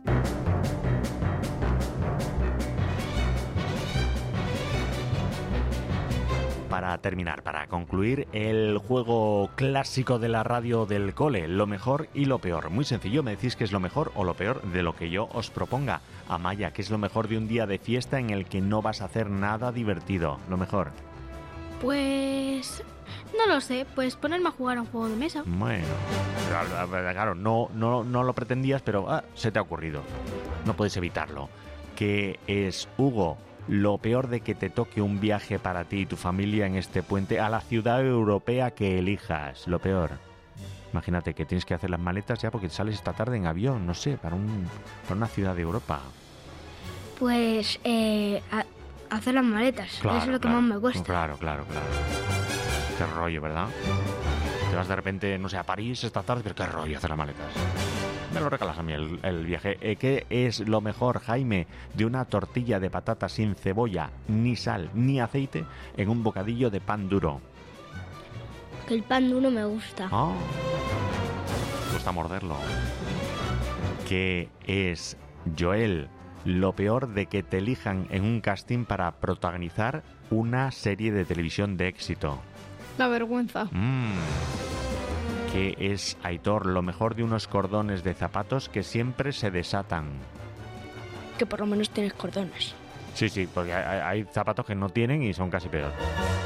Para terminar, para concluir, el juego clásico de la radio del cole, lo mejor y lo peor. Muy sencillo, me decís qué es lo mejor o lo peor de lo que yo os proponga. Amaya, ¿qué es lo mejor de un día de fiesta en el que no vas a hacer nada divertido? Lo mejor. Pues... No lo sé, pues ponerme a jugar a un juego de mesa. Bueno, claro, claro, no, no, no lo pretendías, pero ah, se te ha ocurrido. No puedes evitarlo. ¿Qué es, Hugo, lo peor de que te toque un viaje para ti y tu familia en este puente a la ciudad europea que elijas? Lo peor. Imagínate que tienes que hacer las maletas ya porque sales esta tarde en avión, no sé, para, un, para una ciudad de Europa. Pues eh, a, hacer las maletas, Claro, eso es lo que claro, más me cuesta. Claro, claro, claro. Qué rollo, ¿verdad? Te vas de repente, no sé, a París esta tarde, pero qué rollo hacer las maletas. Me lo regalas a mí el, el viaje. Eh, ¿Qué es lo mejor, Jaime, de una tortilla de patata sin cebolla, ni sal, ni aceite en un bocadillo de pan duro? Que el pan duro me gusta. Ah, me gusta morderlo. ¿Qué es, Joel, lo peor de que te elijan en un casting para protagonizar una serie de televisión de éxito? La vergüenza. Mm. ¿Qué es, Aitor, lo mejor de unos cordones de zapatos que siempre se desatan? Que por lo menos tienes cordones. Sí, sí, porque hay, hay zapatos que no tienen y son casi peor.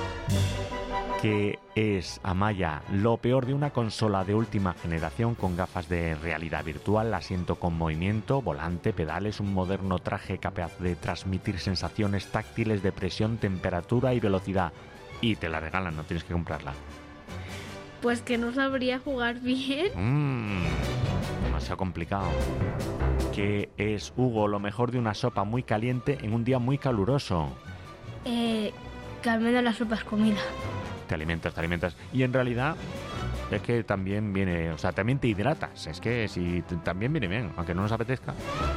¿Qué es, Amaya, lo peor de una consola de última generación con gafas de realidad virtual, asiento con movimiento, volante, pedales, un moderno traje capaz de transmitir sensaciones táctiles de presión, temperatura y velocidad? Y te la regalan, no tienes que comprarla. Pues que no sabría jugar bien. Mmm, demasiado complicado. ¿Qué es, Hugo, lo mejor de una sopa muy caliente en un día muy caluroso? Eh, que al menos la sopa es comida. Te alimentas, te alimentas. Y en realidad es que también viene, o sea, también te hidratas. Es que si t- también viene bien, aunque no nos apetezca.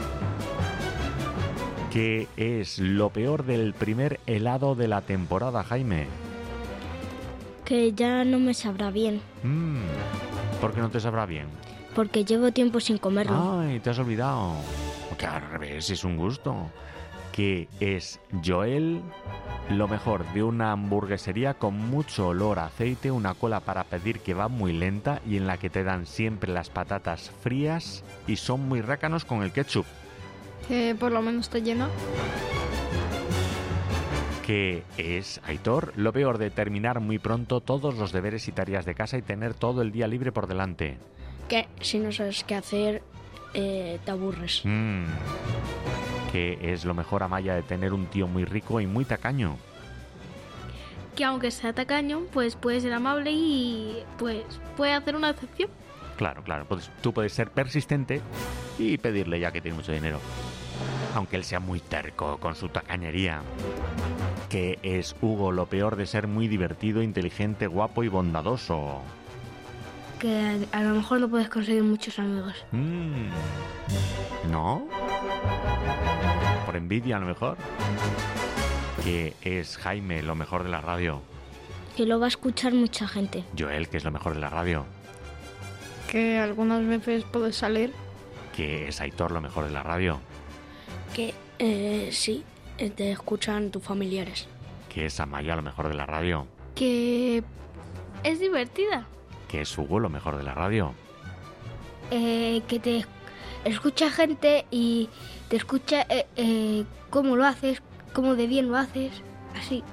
¿Qué es lo peor del primer helado de la temporada, Jaime? Que ya no me sabrá bien, Mm, ¿por qué no te sabrá bien? porque llevo tiempo sin comerlo. Ay, te has olvidado. Que al revés, es un gusto. ¿Qué es, Joel, lo mejor de una hamburguesería con mucho olor a aceite, una cola para pedir que va muy lenta y en la que te dan siempre las patatas frías y son muy rácanos con el ketchup? Que por lo menos te llena. ¿Qué es, Aitor, lo peor de terminar muy pronto todos los deberes y tareas de casa y tener todo el día libre por delante? Que si no sabes qué hacer, eh, te aburres. Mm. ¿Qué es lo mejor, Amaya, de tener un tío muy rico y muy tacaño? Que aunque sea tacaño, pues puede ser amable y pues puede hacer una excepción. Claro, claro, pues tú puedes ser persistente y pedirle ya que tiene mucho dinero. Aunque él sea muy terco con su tacañería. ¿Qué es, Hugo, lo peor de ser muy divertido, inteligente, guapo y bondadoso? Que a, a lo mejor no puedes conseguir muchos amigos. Mm. ¿No? ¿Por envidia a lo mejor? ¿Qué es, Jaime, lo mejor de la radio? Que lo va a escuchar mucha gente. Joel, ¿qué es lo mejor de la radio? Que algunas veces puedes salir. ¿Qué es, Aitor, lo mejor de la radio? Que eh, sí, eh, te escuchan tus familiares. ¿Qué es, Amaya, lo mejor de la radio? Que es divertida. ¿Qué es, Hugo, lo mejor de la radio? Eh, que te escucha gente y te escucha eh, eh, cómo lo haces, cómo de bien lo haces, así.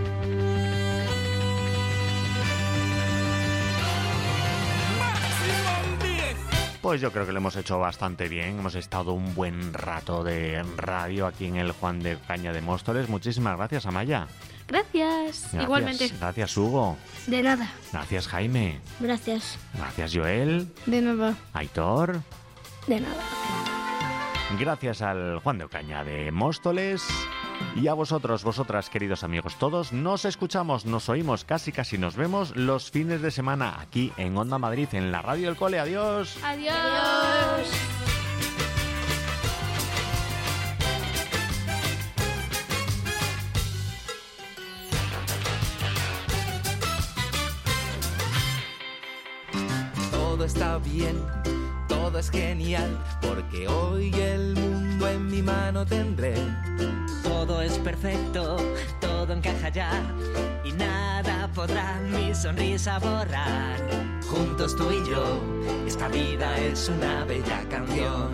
Pues yo creo que lo hemos hecho bastante bien. Hemos estado un buen rato de radio aquí en el Juan de Caña de Móstoles. Muchísimas gracias, Amaya. Gracias. Gracias. Igualmente. Gracias, Hugo. De nada. Gracias, Jaime. Gracias. Gracias, Joel. De nada. Aitor. De nada. Gracias al Juan de Ocaña de Móstoles. Y a vosotros, vosotras, queridos amigos todos, nos escuchamos, nos oímos, casi casi nos vemos los fines de semana aquí en Onda Madrid, en la Radio del Cole. Adiós. Adiós. Adiós. Todo está bien, todo es genial, porque hoy el mundo en mi mano tendré. Todo es perfecto, todo encaja ya, y nada podrá mi sonrisa borrar. Juntos tú y yo, esta vida es una bella canción.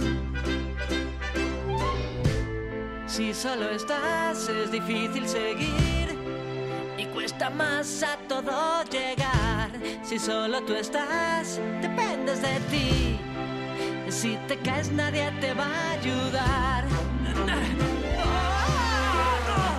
Si solo estás es difícil seguir, y cuesta más a todo llegar. Si solo tú estás, dependes de ti. Si te caes nadie te va a ayudar.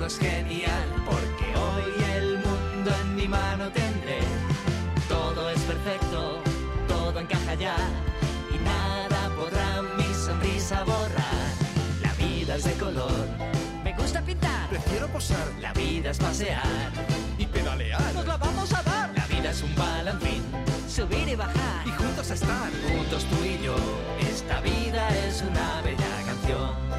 es genial, porque hoy el mundo en mi mano tendré. Todo es perfecto, todo encaja ya, y nada podrá mi sonrisa borrar. La vida es de color, me gusta pintar, prefiero posar. La vida es pasear y pedalear. Nos la vamos a dar. La vida es un balancín, subir y bajar, y juntos estar. Juntos tú y yo, esta vida es una bella canción.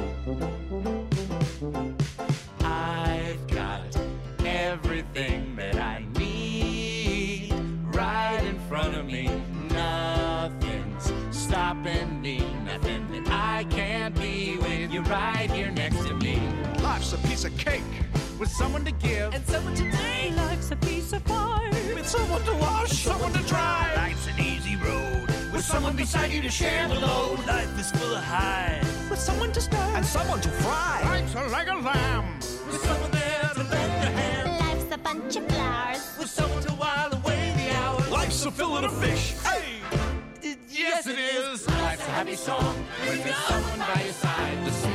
I've got everything that I need right in front of me. Nothing's stopping me, nothing that I can't be with you right here next to me. Life's a piece of cake with someone to give and someone to take. Life's a piece of pie with someone to wash, someone to dry. Life's an easy road with someone beside you to share the load. Life is full of highs with someone to stir and someone to fry. Life's like a lamb with someone there to lend a hand. Life's a bunch of flowers with someone to while away the hours. Life's a fillet of fish. Hey, yes it is. Life's a happy song with someone by your side.